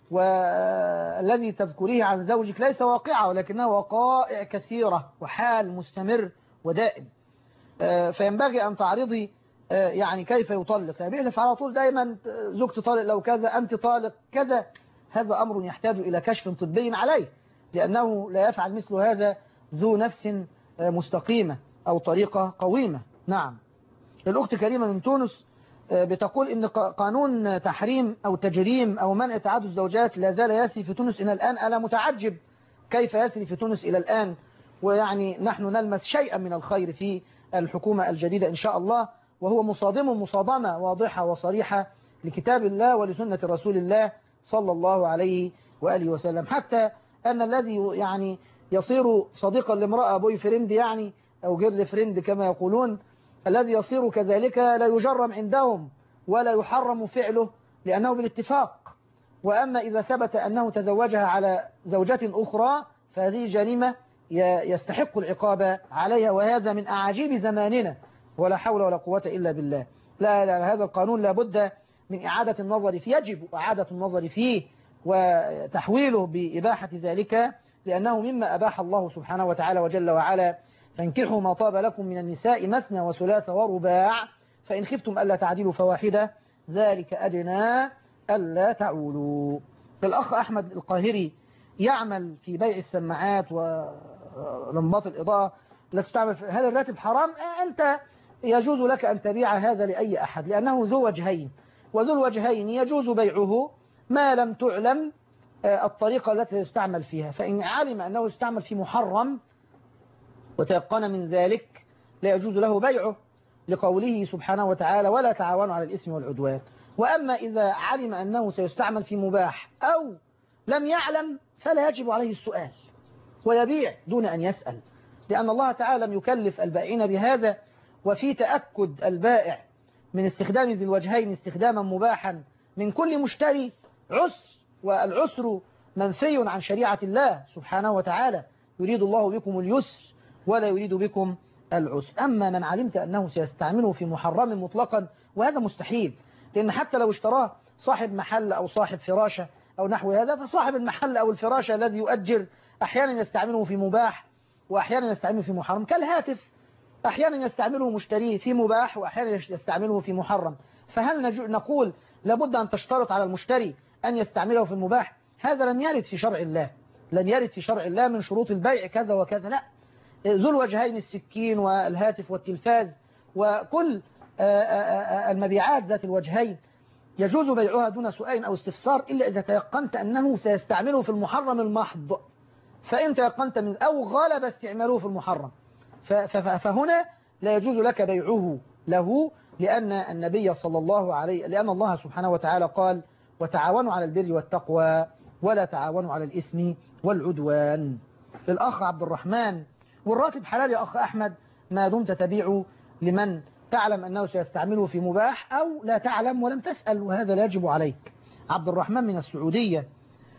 والذي تذكريه عن زوجك ليس واقعة ولكنها وقائع كثيرة وحال مستمر ودائم. فينبغي أن تعرضي يعني كيف يطلق، يعني بيحلف على طول دائما زوجتي طالق لو كذا، أنت طالق كذا، هذا أمر يحتاج إلى كشف طبي عليه، لأنه لا يفعل مثل هذا ذو نفس مستقيمة أو طريقة قويمة. نعم. الأخت كريمة من تونس بتقول إن قانون تحريم أو تجريم أو منع تعدد الزوجات لا زال يسري في تونس إلى الآن. أنا متعجب كيف يسري في تونس إلى الآن، ويعني نحن نلمس شيئا من الخير في الحكومة الجديدة إن شاء الله، وهو مصادم مصادمة واضحة وصريحة لكتاب الله ولسنة رسول الله صلى الله عليه وآله وسلم، حتى أن الذي يعني يصير صديقا لامرأة بوي فريند يعني أو جيرل فريند كما يقولون، الذي يصير كذلك لا يجرم عندهم ولا يحرم فعله لأنه بالاتفاق. وأما إذا ثبت أنه تزوجها على زوجة أخرى فهذه جريمة يستحق العقاب عليها، وهذا من أعاجيب زماننا، ولا حول ولا قوة إلا بالله. لا, لا هذا القانون لابد من إعادة النظر فيه، يجب إعادة النظر فيه وتحويله بإباحة ذلك، لأنه مما أباح الله سبحانه وتعالى وجل وعلا: فانكحوا ما طاب لكم من النساء مثنى وثلاث ورباع فإن خفتم ألا تعدلوا فواحدة ذلك أدنى ألا تعولوا. الأخ أحمد القاهري يعمل في بيع السماعات ولمبات الإضاءة التي تعمل، هل الراتب حرام؟ أنت يجوز لك أن تبيع هذا لأي أحد، لأنه ذو وجهين، وذو الوجهين يجوز بيعه ما لم تعلم الطريقة التي يستعمل فيها. فإن علم أنه يستعمل في محرم وتيقن من ذلك لا يجوز له بيعه، لقوله سبحانه وتعالى: ولا تعاونوا على الإثم والعدوان. وأما إذا علم أنه سيستعمل في مباح أو لم يعلم فلا يجب عليه السؤال ويبيع دون أن يسأل، لأن الله تعالى لم يكلف البائعين بهذا. وفي تأكد البائع من استخدام ذي الوجهين استخداما مباحا من كل مشتري عسر، والعسر منفي عن شريعة الله سبحانه وتعالى: يريد الله بكم اليسر ولا يريد بكم العسر. أما من علمت أنه سيستعمله في محرم مطلقا، وهذا مستحيل، لأن حتى لو اشتراه صاحب محل أو صاحب فراشة أو نحو هذا، فصاحب المحل أو الفراشة الذي يؤجر أحيانا يستعمله في مباح وأحيانا يستعمله في محرم، كالهاتف أحيانا يستعمله مشتريه في مباح وأحيانا يستعمله في محرم. فهل نقول لابد أن تشترط على المشتري أن يستعمله في المباح؟ هذا لم يرد في شرع الله، لم يرد في شرع الله من شروط البيع كذا وكذا، لا. ذو الوجهين السكين والهاتف والتلفاز وكل المبيعات ذات الوجهين يجوز بيعها دون سؤال أو استفسار، إلا إذا تيقنت أنه سيستعمله في المحرم المحض. فإن تيقنت من أو غلب استعماله في المحرم فهنا لا يجوز لك بيعه له، لأن النبي صلى الله عليه لأن الله سبحانه وتعالى قال: وتعاونوا على البر والتقوى ولا تعاونوا على الإثم والعدوان. الأخ عبد الرحمن: والراتب حلال يا أخ أحمد ما دمت تبيع لمن تعلم أنه سيستعمله في مباح أو لا تعلم ولم تسأل، وهذا لا يجب عليك. عبد الرحمن من السعودية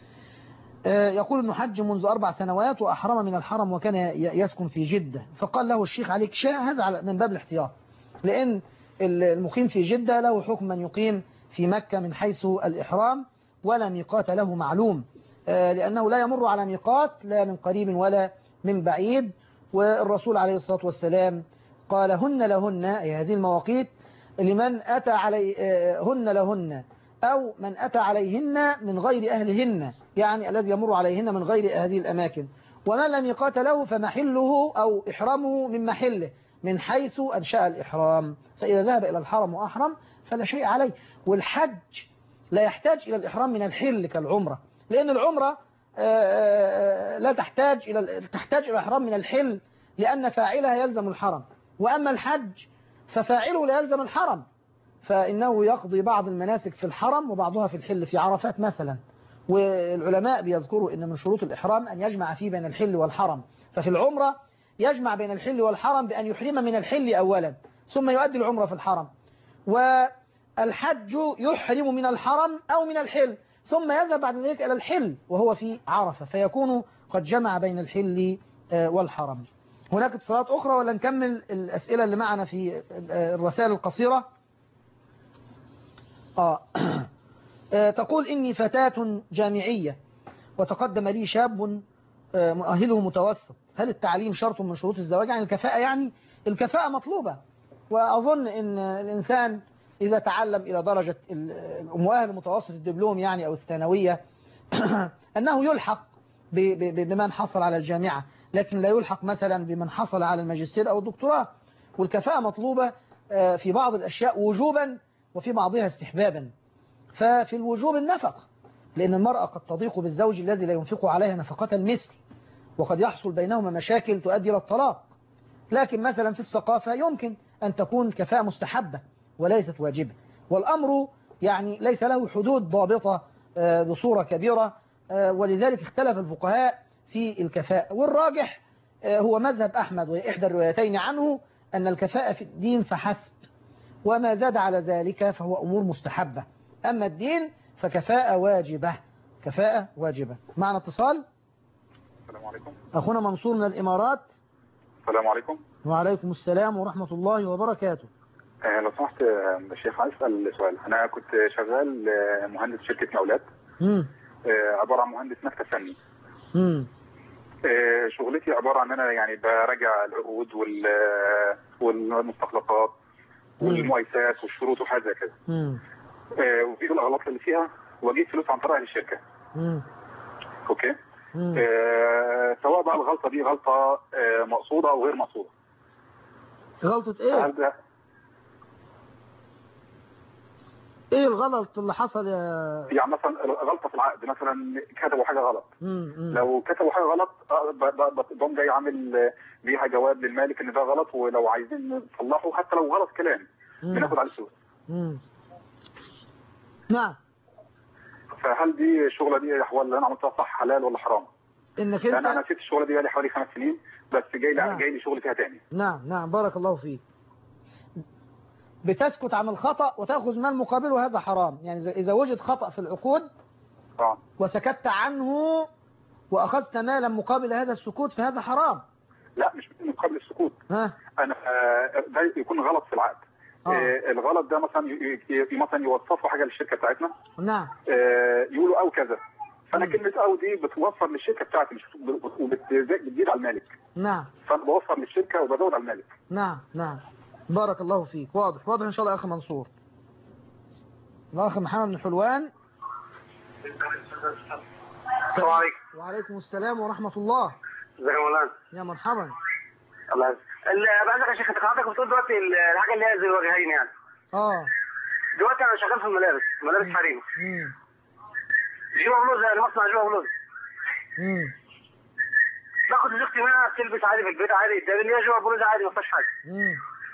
يقول أنه حج منذ أربع سنوات وأحرم من الحرم وكان يسكن في جدة، فقال له الشيخ: عليك شاء. هذا من باب الاحتياط، لأن المقيم في جدة له حكم من يقيم في مكة من حيث الإحرام ولا ميقات له معلوم، لأنه لا يمر على ميقات لا من قريب ولا من بعيد. والرسول عليه الصلاة والسلام قال: هن لهن، أي هذه المواقيت، لمن أتى عليهن لهن أو من أتى عليهن من غير أهلهن، يعني الذي يمر عليهن من غير هذه الأماكن. ومن لم يقات له فمحله أو إحرامه من محله من حيث أنشأ الإحرام، فإذا ذهب إلى الحرم وأحرم فلا شيء عليه. والحج لا يحتاج إلى الإحرام من الحل كالعمرة، لأن العمرة لا تحتاج إلى تحتاج إلى الإحرام من الحل، لأن فاعلها يلزم الحرم. وأما الحج ففاعله لا يلزم الحرم، فإنه يقضي بعض المناسك في الحرم وبعضها في الحل في عرفات مثلا. والعلماء بيذكروا أن من شروط الإحرام أن يجمع فيه بين الحل والحرم، ففي العمرة يجمع بين الحل والحرم بأن يحرم من الحل أولا ثم يؤدي العمرة في الحرم، والحج يحرم من الحرم أو من الحل ثم يذهب بعد ذلك إلى الحل وهو في عرفة، فيكون قد جمع بين الحل والحرم. هناك اتصالات أخرى ولا نكمل الأسئلة اللي معنا في الرسائل القصيرة؟ آه. تقول إني فتاة جامعية وتقدم لي شاب مؤهله متوسط، هل التعليم شرط من شروط الزواج؟ يعني الكفاءة، يعني الكفاءة مطلوبة، وأظن إن الإنسان إذا تعلم إلى درجة مؤهل متوسط الدبلوم يعني أو الثانوية أنه يلحق بمن حصل على الجامعة، لكن لا يلحق مثلا بمن حصل على الماجستير أو الدكتوراه. والكفاءة مطلوبة في بعض الأشياء وجوبا وفي بعضها استحبابا. ففي الوجوب النفقة، لأن المرأة قد تضيق بالزوج الذي لا ينفق عليها نفقة المثل، وقد يحصل بينهما مشاكل تؤدي إلى الطلاق. لكن مثلا في الثقافة يمكن أن تكون كفاءة مستحبة وليست واجبة، والأمر يعني ليس له حدود ضابطة بصورة كبيرة، ولذلك اختلف الفقهاء في الكفاءة. والراجح هو مذهب أحمد وإحدى الروايتين عنه أن الكفاءة في الدين فحسب، وما زاد على ذلك فهو أمور مستحبة. أما الدين فكفاءة واجبة، كفاءة واجبة. معنا اتصال. السلام عليكم. أخونا منصور من الإمارات. السلام عليكم. وعليكم السلام ورحمة الله وبركاته. آه لو سمحت يا شيخ، عايز أسأل سؤال. أنا كنت شغال مهندس شركة مقاولات، آه عبارة عن مهندس مكتب فني. امم آه شغلتي عبارة عن أنا يعني براجع العقود وال والمستخلصات والمقايسات والشروط وحاجة زي كده. امم آه وفي الأغلاط اللي فيها وأجيب فلوس عن طريق الشركة. امم أوكي. آه سواء بقى الغلطة دي غلطة آه مقصودة أو غير مقصودة. غلطة إيه؟ هل ده ايه الغلط اللي حصل يا يعني مثلا غلطه في العقد، مثلا كتبوا حاجه غلط. مم. مم. لو كتبوا حاجه غلط بقوم جاي عامل بيها جواب للمالك ان ده غلط، ولو عايزين نصلحه حتى لو غلط كلام بناخد عليه فلوس. نعم. فهل دي الشغله دي الاحوال اللي انا عملتها صح حلال ولا حرام؟ انك انت انا نسيت الشغله دي بقالي حوالي خمس سنين، بس جاي لي نعم. جاي لي شغل فيها تاني. نعم نعم بارك الله فيك. بتسكت عن الخطأ وتأخذ مال مقابله، هذا حرام. يعني إذا وجد خطأ في العقود آه. وسكت عنه وأخذت مالا مقابل هذا السكوت فهذا حرام. لا مش مقابل السكوت. ها. أنا ده يكون غلط في العقد. آه. آه الغلط ده مثلا مثلا يوصفوا حاجة للشركة بتاعتنا. نعم. آه يقولوا أو كذا، فأنا م. كلمة أو دي بتوفر للشركة بتاعتي مش وبتزيد على المالك. نعم. فأنا بوفر للشركة وبزود على المالك. نعم نعم بارك الله فيك. واضح واضح إن شاء الله يا أخي منصور. الأخ محمد بن حلوان. السلام عليكم. وعليكم السلام ورحمة الله. ازيك يا مولانا؟ يا مرحبا. الله يعزك. بعدك يا شيخ، انت حضرتك بتقول دلوقتي الحاجة اللي هي زي الوجهين يعني. اه. دلوقتي أنا شغال في الملابس، ملابس حريمي. امم. جيبها بلوزة، المصنع جيبها بلوزة. امم. باخد زوجتي منها بتلبس عادي في البيت عادي، ده اللي هي جيبها بلوزة عادي ما فيهاش حاجة. امم.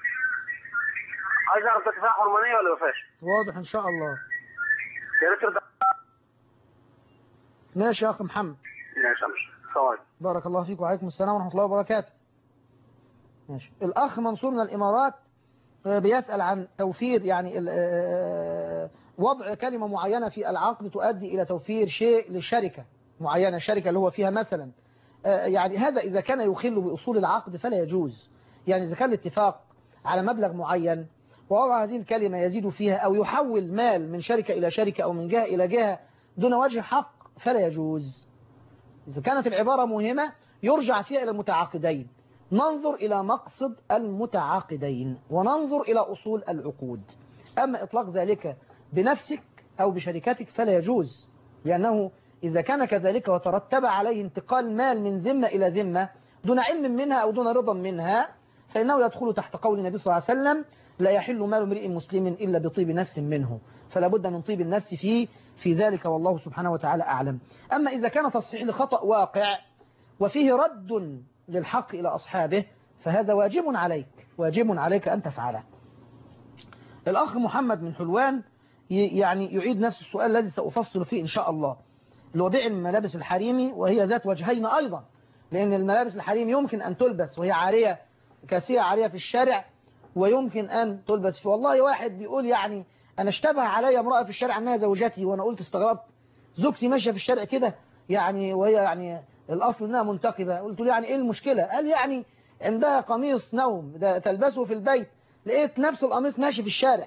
عايز اعرف ده فيها حرمانيه ولا ما فيهاش؟ واضح ان شاء الله. يا ريت ترضى. ماشي يا اخ محمد. ماشي يا باشا. السلام عليكم. بارك الله فيك وعليكم السلام ورحمه الله وبركاته. ماشي. الاخ منصور من الامارات بيسال عن توفير يعني وضع كلمه معينه في العقد تؤدي الى توفير شيء لشركه معينه، الشركه اللي هو فيها مثلا، يعني هذا اذا كان يخل باصول العقد فلا يجوز. يعني اذا كان الاتفاق على مبلغ معين ووضع هذه الكلمة يزيد فيها أو يحول مال من شركة إلى شركة أو من جهة إلى جهة دون وجه حق فلا يجوز. إذا كانت العبارة مهمة يرجع فيها إلى المتعاقدين، ننظر إلى مقصد المتعاقدين وننظر إلى أصول العقود. أما إطلاق ذلك بنفسك أو بشركتك فلا يجوز، لأنه إذا كان كذلك وترتب عليه انتقال مال من ذمة إلى ذمة دون علم منها أو دون رضا منها فإنه يدخل تحت قول النبي صلى الله عليه وسلم: لا يحل مال امرئ مسلم إلا بطيب نفس منه. فلا بد من طيب النفس في في ذلك، والله سبحانه وتعالى أعلم. أما إذا كان تصحيح لخطأ واقع وفيه رد للحق إلى أصحابه فهذا واجب عليك، واجب عليك أن تفعله. الأخ محمد من حلوان يعني يعيد نفس السؤال الذي سأفصل فيه إن شاء الله، اللي هو بيع الملابس الحريمي وهي ذات وجهين أيضا، لأن الملابس الحريمي يمكن أن تلبس وهي عارية كاسية عارية في الشارع، ويمكن أن تلبس في. والله واحد بيقول يعني أنا اشتبه علي امرأة في الشارع أنها زوجتي، وأنا قلت استغربت زوجتي ماشية في الشارع كده يعني وهي يعني الأصل أنها منتقبة. قلت له يعني إيه المشكلة؟ قال يعني عندها قميص نوم ده تلبسه في البيت، لقيت نفس القميص ماشي في الشارع.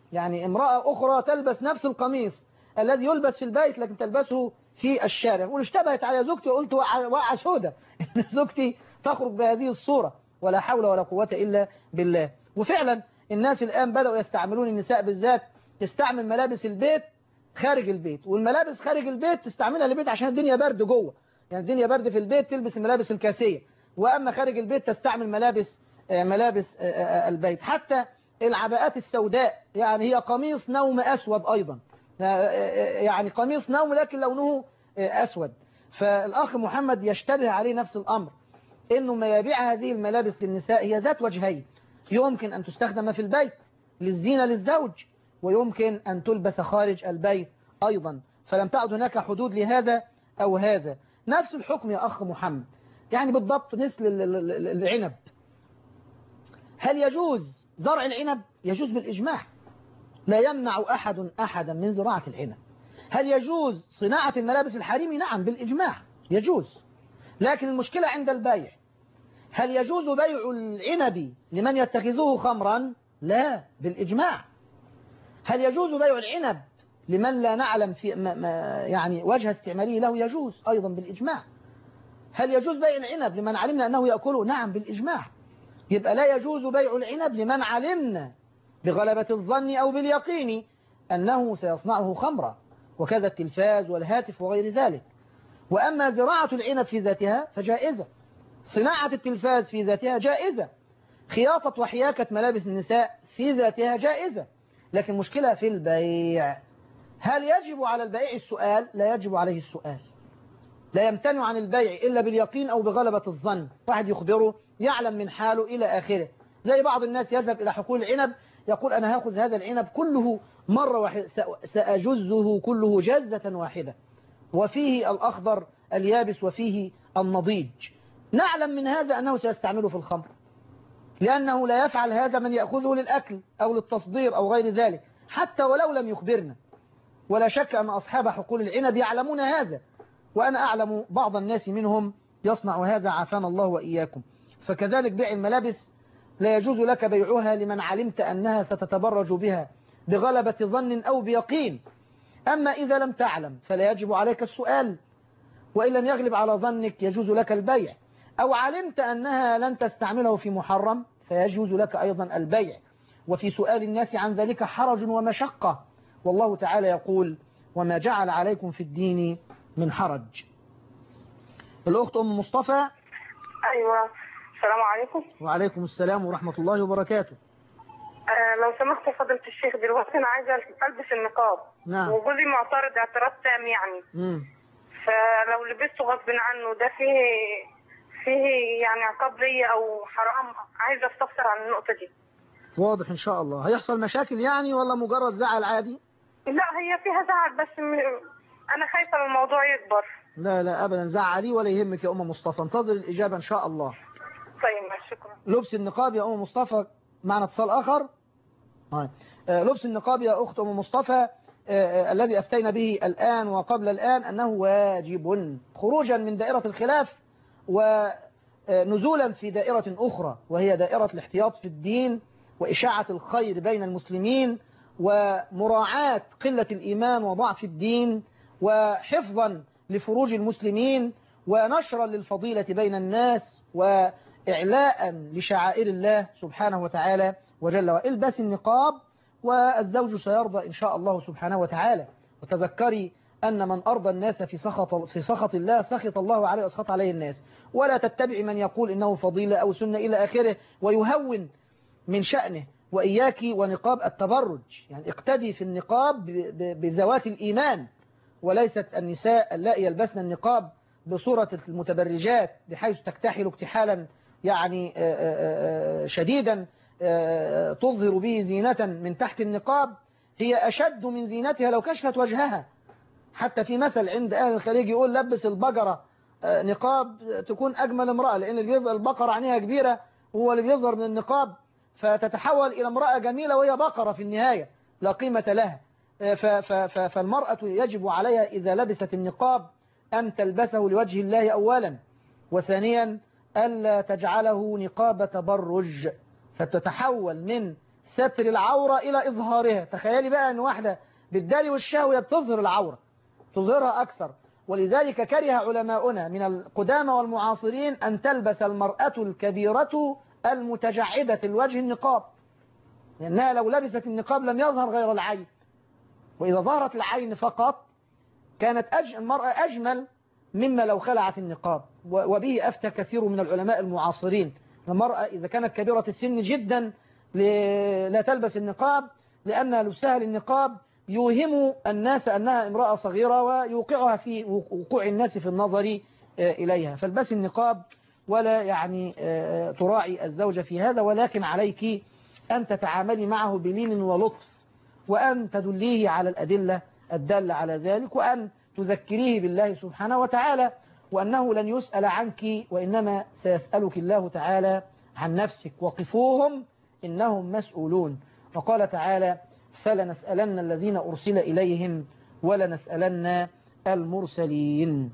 يعني امرأة أخرى تلبس نفس القميص الذي يلبس في البيت لكن تلبسه في الشارع، واشتبهت على زوجتي وقلت وقعة سودة إن زوجتي تخرج بهذه الصورة، ولا حول ولا قوة إلا بالله. وفعلا الناس الآن بدأوا يستعملون، النساء بالذات تستعمل ملابس البيت خارج البيت، والملابس خارج البيت تستعملها للبيت عشان الدنيا برد جوه، يعني الدنيا برد في البيت تلبس الملابس الكاسية، وأما خارج البيت تستعمل ملابس ملابس البيت. حتى العباءات السوداء يعني هي قميص نوم أسود أيضا، يعني قميص نوم لكن لونه أسود. فالأخ محمد يشتبه عليه نفس الأمر، إنه ما يبيع هذه الملابس للنساء هي ذات وجهين، يمكن أن تستخدم في البيت للزينة للزوج، ويمكن أن تلبس خارج البيت أيضا، فلم تعد هناك حدود لهذا أو هذا. نفس الحكم يا أخ محمد، يعني بالضبط مثل العنب. هل يجوز زرع العنب؟ يجوز بالإجماع، لا يمنع أحد أحدا من زراعة العنب. هل يجوز صناعة الملابس الحريمي؟ نعم بالإجماع يجوز، لكن المشكلة عند البيع. هل يجوز بيع العنب لمن يتخذه خمرا؟ لا بالإجماع. هل يجوز بيع العنب لمن لا نعلم في ما ما يعني وجه استعماله له؟ يجوز أيضا بالإجماع. هل يجوز بيع العنب لمن علمنا أنه يأكله؟ نعم بالإجماع. يبقى لا يجوز بيع العنب لمن علمنا بغلبة الظن أو باليقين أنه سيصنعه خمرا، وكذا التلفاز والهاتف وغير ذلك. وأما زراعة العنب في ذاتها فجائزة، صناعة التلفاز في ذاتها جائزة، خياطة وحياكة ملابس النساء في ذاتها جائزة، لكن مشكلة في البيع. هل يجب على البائع السؤال؟ لا يجب عليه السؤال، لا يمتنع عن البيع إلا باليقين أو بغلبة الظن، واحد يخبره يعلم من حاله إلى آخره. زي بعض الناس يذهب إلى حقول العنب يقول أنا هأخذ هذا العنب كله مرة واحدة، سأجزه كله جزة واحدة، وفيه الأخضر اليابس وفيه النضيج. نعلم من هذا أنه سيستعمله في الخمر، لأنه لا يفعل هذا من يأخذه للأكل أو للتصدير أو غير ذلك، حتى ولو لم يخبرنا. ولا شك أن أصحاب حقول العنب يعلمون هذا، وأنا أعلم بعض الناس منهم يصنع هذا عافانا الله وإياكم. فكذلك بيع الملابس لا يجوز لك بيعها لمن علمت أنها ستتبرج بها بغلبة ظن أو بيقين. أما إذا لم تعلم فلا يجب عليك السؤال، وإن لم يغلب على ظنك يجوز لك البيع، أو علمت أنها لن تستعمله في محرم فيجوز لك أيضا البيع. وفي سؤال الناس عن ذلك حرج ومشقة، والله تعالى يقول وما جعل عليكم في الدين من حرج. الأخت أم مصطفى. أيوة، السلام عليكم. وعليكم السلام ورحمة الله وبركاته. آه لو سمحت فضيلة الشيخ، دلوقتي أنا عايزة ألبس النقاب. نعم. وجوزي معترض اعتراض تام يعني. امم فلو لبسته غصب عنه ده فيه فيه يعني عقاب ليا أو حرام؟ عايزة أستفسر عن النقطة دي. واضح إن شاء الله. هيحصل مشاكل يعني ولا مجرد زعل عادي؟ لا هي فيها زعل، بس م... أنا خايفة الموضوع يكبر. لا لا أبدا، زعلي ولا يهمك يا أم مصطفى، انتظر الإجابة إن شاء الله. طيب شكرا. لبس النقاب يا أم مصطفى، معنا اتصال آخر. آه. لبس النقاب يا أخت أم مصطفى آه الذي أفتينا به الآن وقبل الآن أنه واجب، خروجا من دائرة الخلاف ونزولا في دائرة أخرى، وهي دائرة الاحتياط في الدين وإشاعة الخير بين المسلمين ومراعاة قلة الإيمان وضعف الدين وحفظا لفروج المسلمين ونشرا للفضيلة بين الناس وإعلاء لشعائر الله سبحانه وتعالى وجل وعلا. البس النقاب والزوج سيرضى إن شاء الله سبحانه وتعالى. وتذكري أن من أرضى الناس في سخط في سخط الله سخط الله عليه وسخط عليه الناس. ولا تتبع من يقول إنه فضيلة أو سنة إلى آخره ويهون من شأنه. وإياك ونقاب التبرج، يعني اقتدي في النقاب بذوات الإيمان، وليست النساء اللائي يلبسن النقاب بصورة المتبرجات بحيث تكتحل اكتحالا يعني شديدا تظهر به زينة من تحت النقاب، هي أشد من زينتها لو كشفت وجهها. حتى في مثل عند أهل الخليج يقول لبس البقرة نقاب تكون أجمل امرأة، لأن اللي بيظهر البقرة عينيها كبيرة هو اللي بيظهر من النقاب، فتتحول إلى امرأة جميلة وهي بقرة في النهاية لا قيمة لها. فالمرأة يجب عليها إذا لبست النقاب أن تلبسه لوجه الله أولا، وثانيا ألا تجعله نقاب تبرج فتتحول من ستر العورة إلى إظهارها. تخيلي بقى أن واحدة بالدالي والشهوة بتظهر العورة، تظهرها أكثر. ولذلك كره علماؤنا من القدامى والمعاصرين أن تلبس المرأة الكبيرة المتجعدة الوجه النقاب، لأنها لو لبست النقاب لم يظهر غير العين، وإذا ظهرت العين فقط كانت أج... المرأة أجمل مما لو خلعت النقاب. وبه أفتى كثير من العلماء المعاصرين، المرأة إذا كانت كبيرة السن جدا لا تلبس النقاب، لأن لبسها للنقاب يوهم الناس أنها امرأة صغيرة ويوقعها في وقوع الناس في النظر إليها. فالبس النقاب ولا يعني تراعي الزوجة في هذا، ولكن عليك أن تتعاملي معه بلين ولطف، وأن تدليه على الأدلة الدالة على ذلك، وأن تذكريه بالله سبحانه وتعالى، وأنه لن يسأل عنك وإنما سيسألك الله تعالى عن نفسك. وقفوهم إنهم مسؤولون. وقال تعالى فلنسألن الذين أرسل إليهم ولنسألن المرسلين.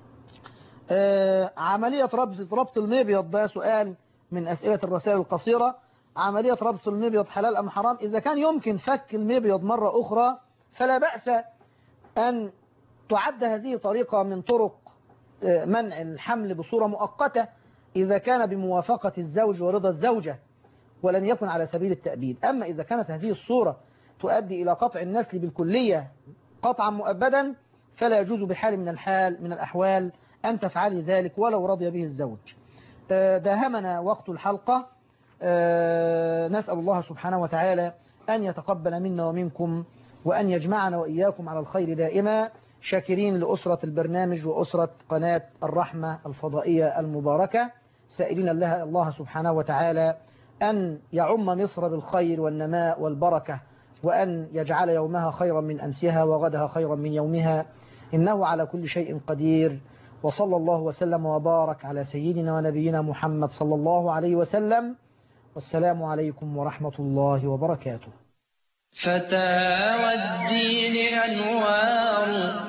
آه عملية ربط ربط المبيض، ده سؤال من أسئلة الرسائل القصيرة. عملية ربط المبيض حلال أم حرام؟ إذا كان يمكن فك المبيض مرة أخرى فلا بأس أن تعد هذه طريقة من طرق منع الحمل بصورة مؤقتة، إذا كان بموافقة الزوج ورضا الزوجة ولم يكن على سبيل التأبيد. أما إذا كانت هذه الصورة تؤدي إلى قطع النسل بالكلية قطعا مؤبدا فلا يجوز بحال من الحال من الأحوال أن تفعلي ذلك ولو رضي به الزوج. داهمنا وقت الحلقة، نسأل الله سبحانه وتعالى أن يتقبل منا ومنكم، وأن يجمعنا وإياكم على الخير دائما، شاكرين لأسرة البرنامج وأسرة قناة الرحمة الفضائية المباركة، سائلين الله, الله سبحانه وتعالى أن يعم مصر بالخير والنماء والبركة، وأن يجعل يومها خيرا من أمسها وغدها خيرا من يومها، إنه على كل شيء قدير. وصلى الله وسلم وبارك على سيدنا ونبينا محمد صلى الله عليه وسلم، والسلام عليكم ورحمة الله وبركاته. فتاوى الدين أنوار،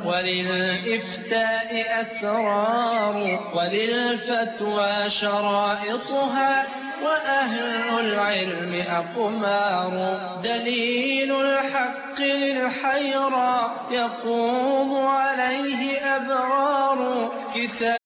وللإفتاء أسرار، وللفتوى شرائطها، وأهل العلم أقمار. دليل الحق للحيرى يقوم عليه أبرار. كتاب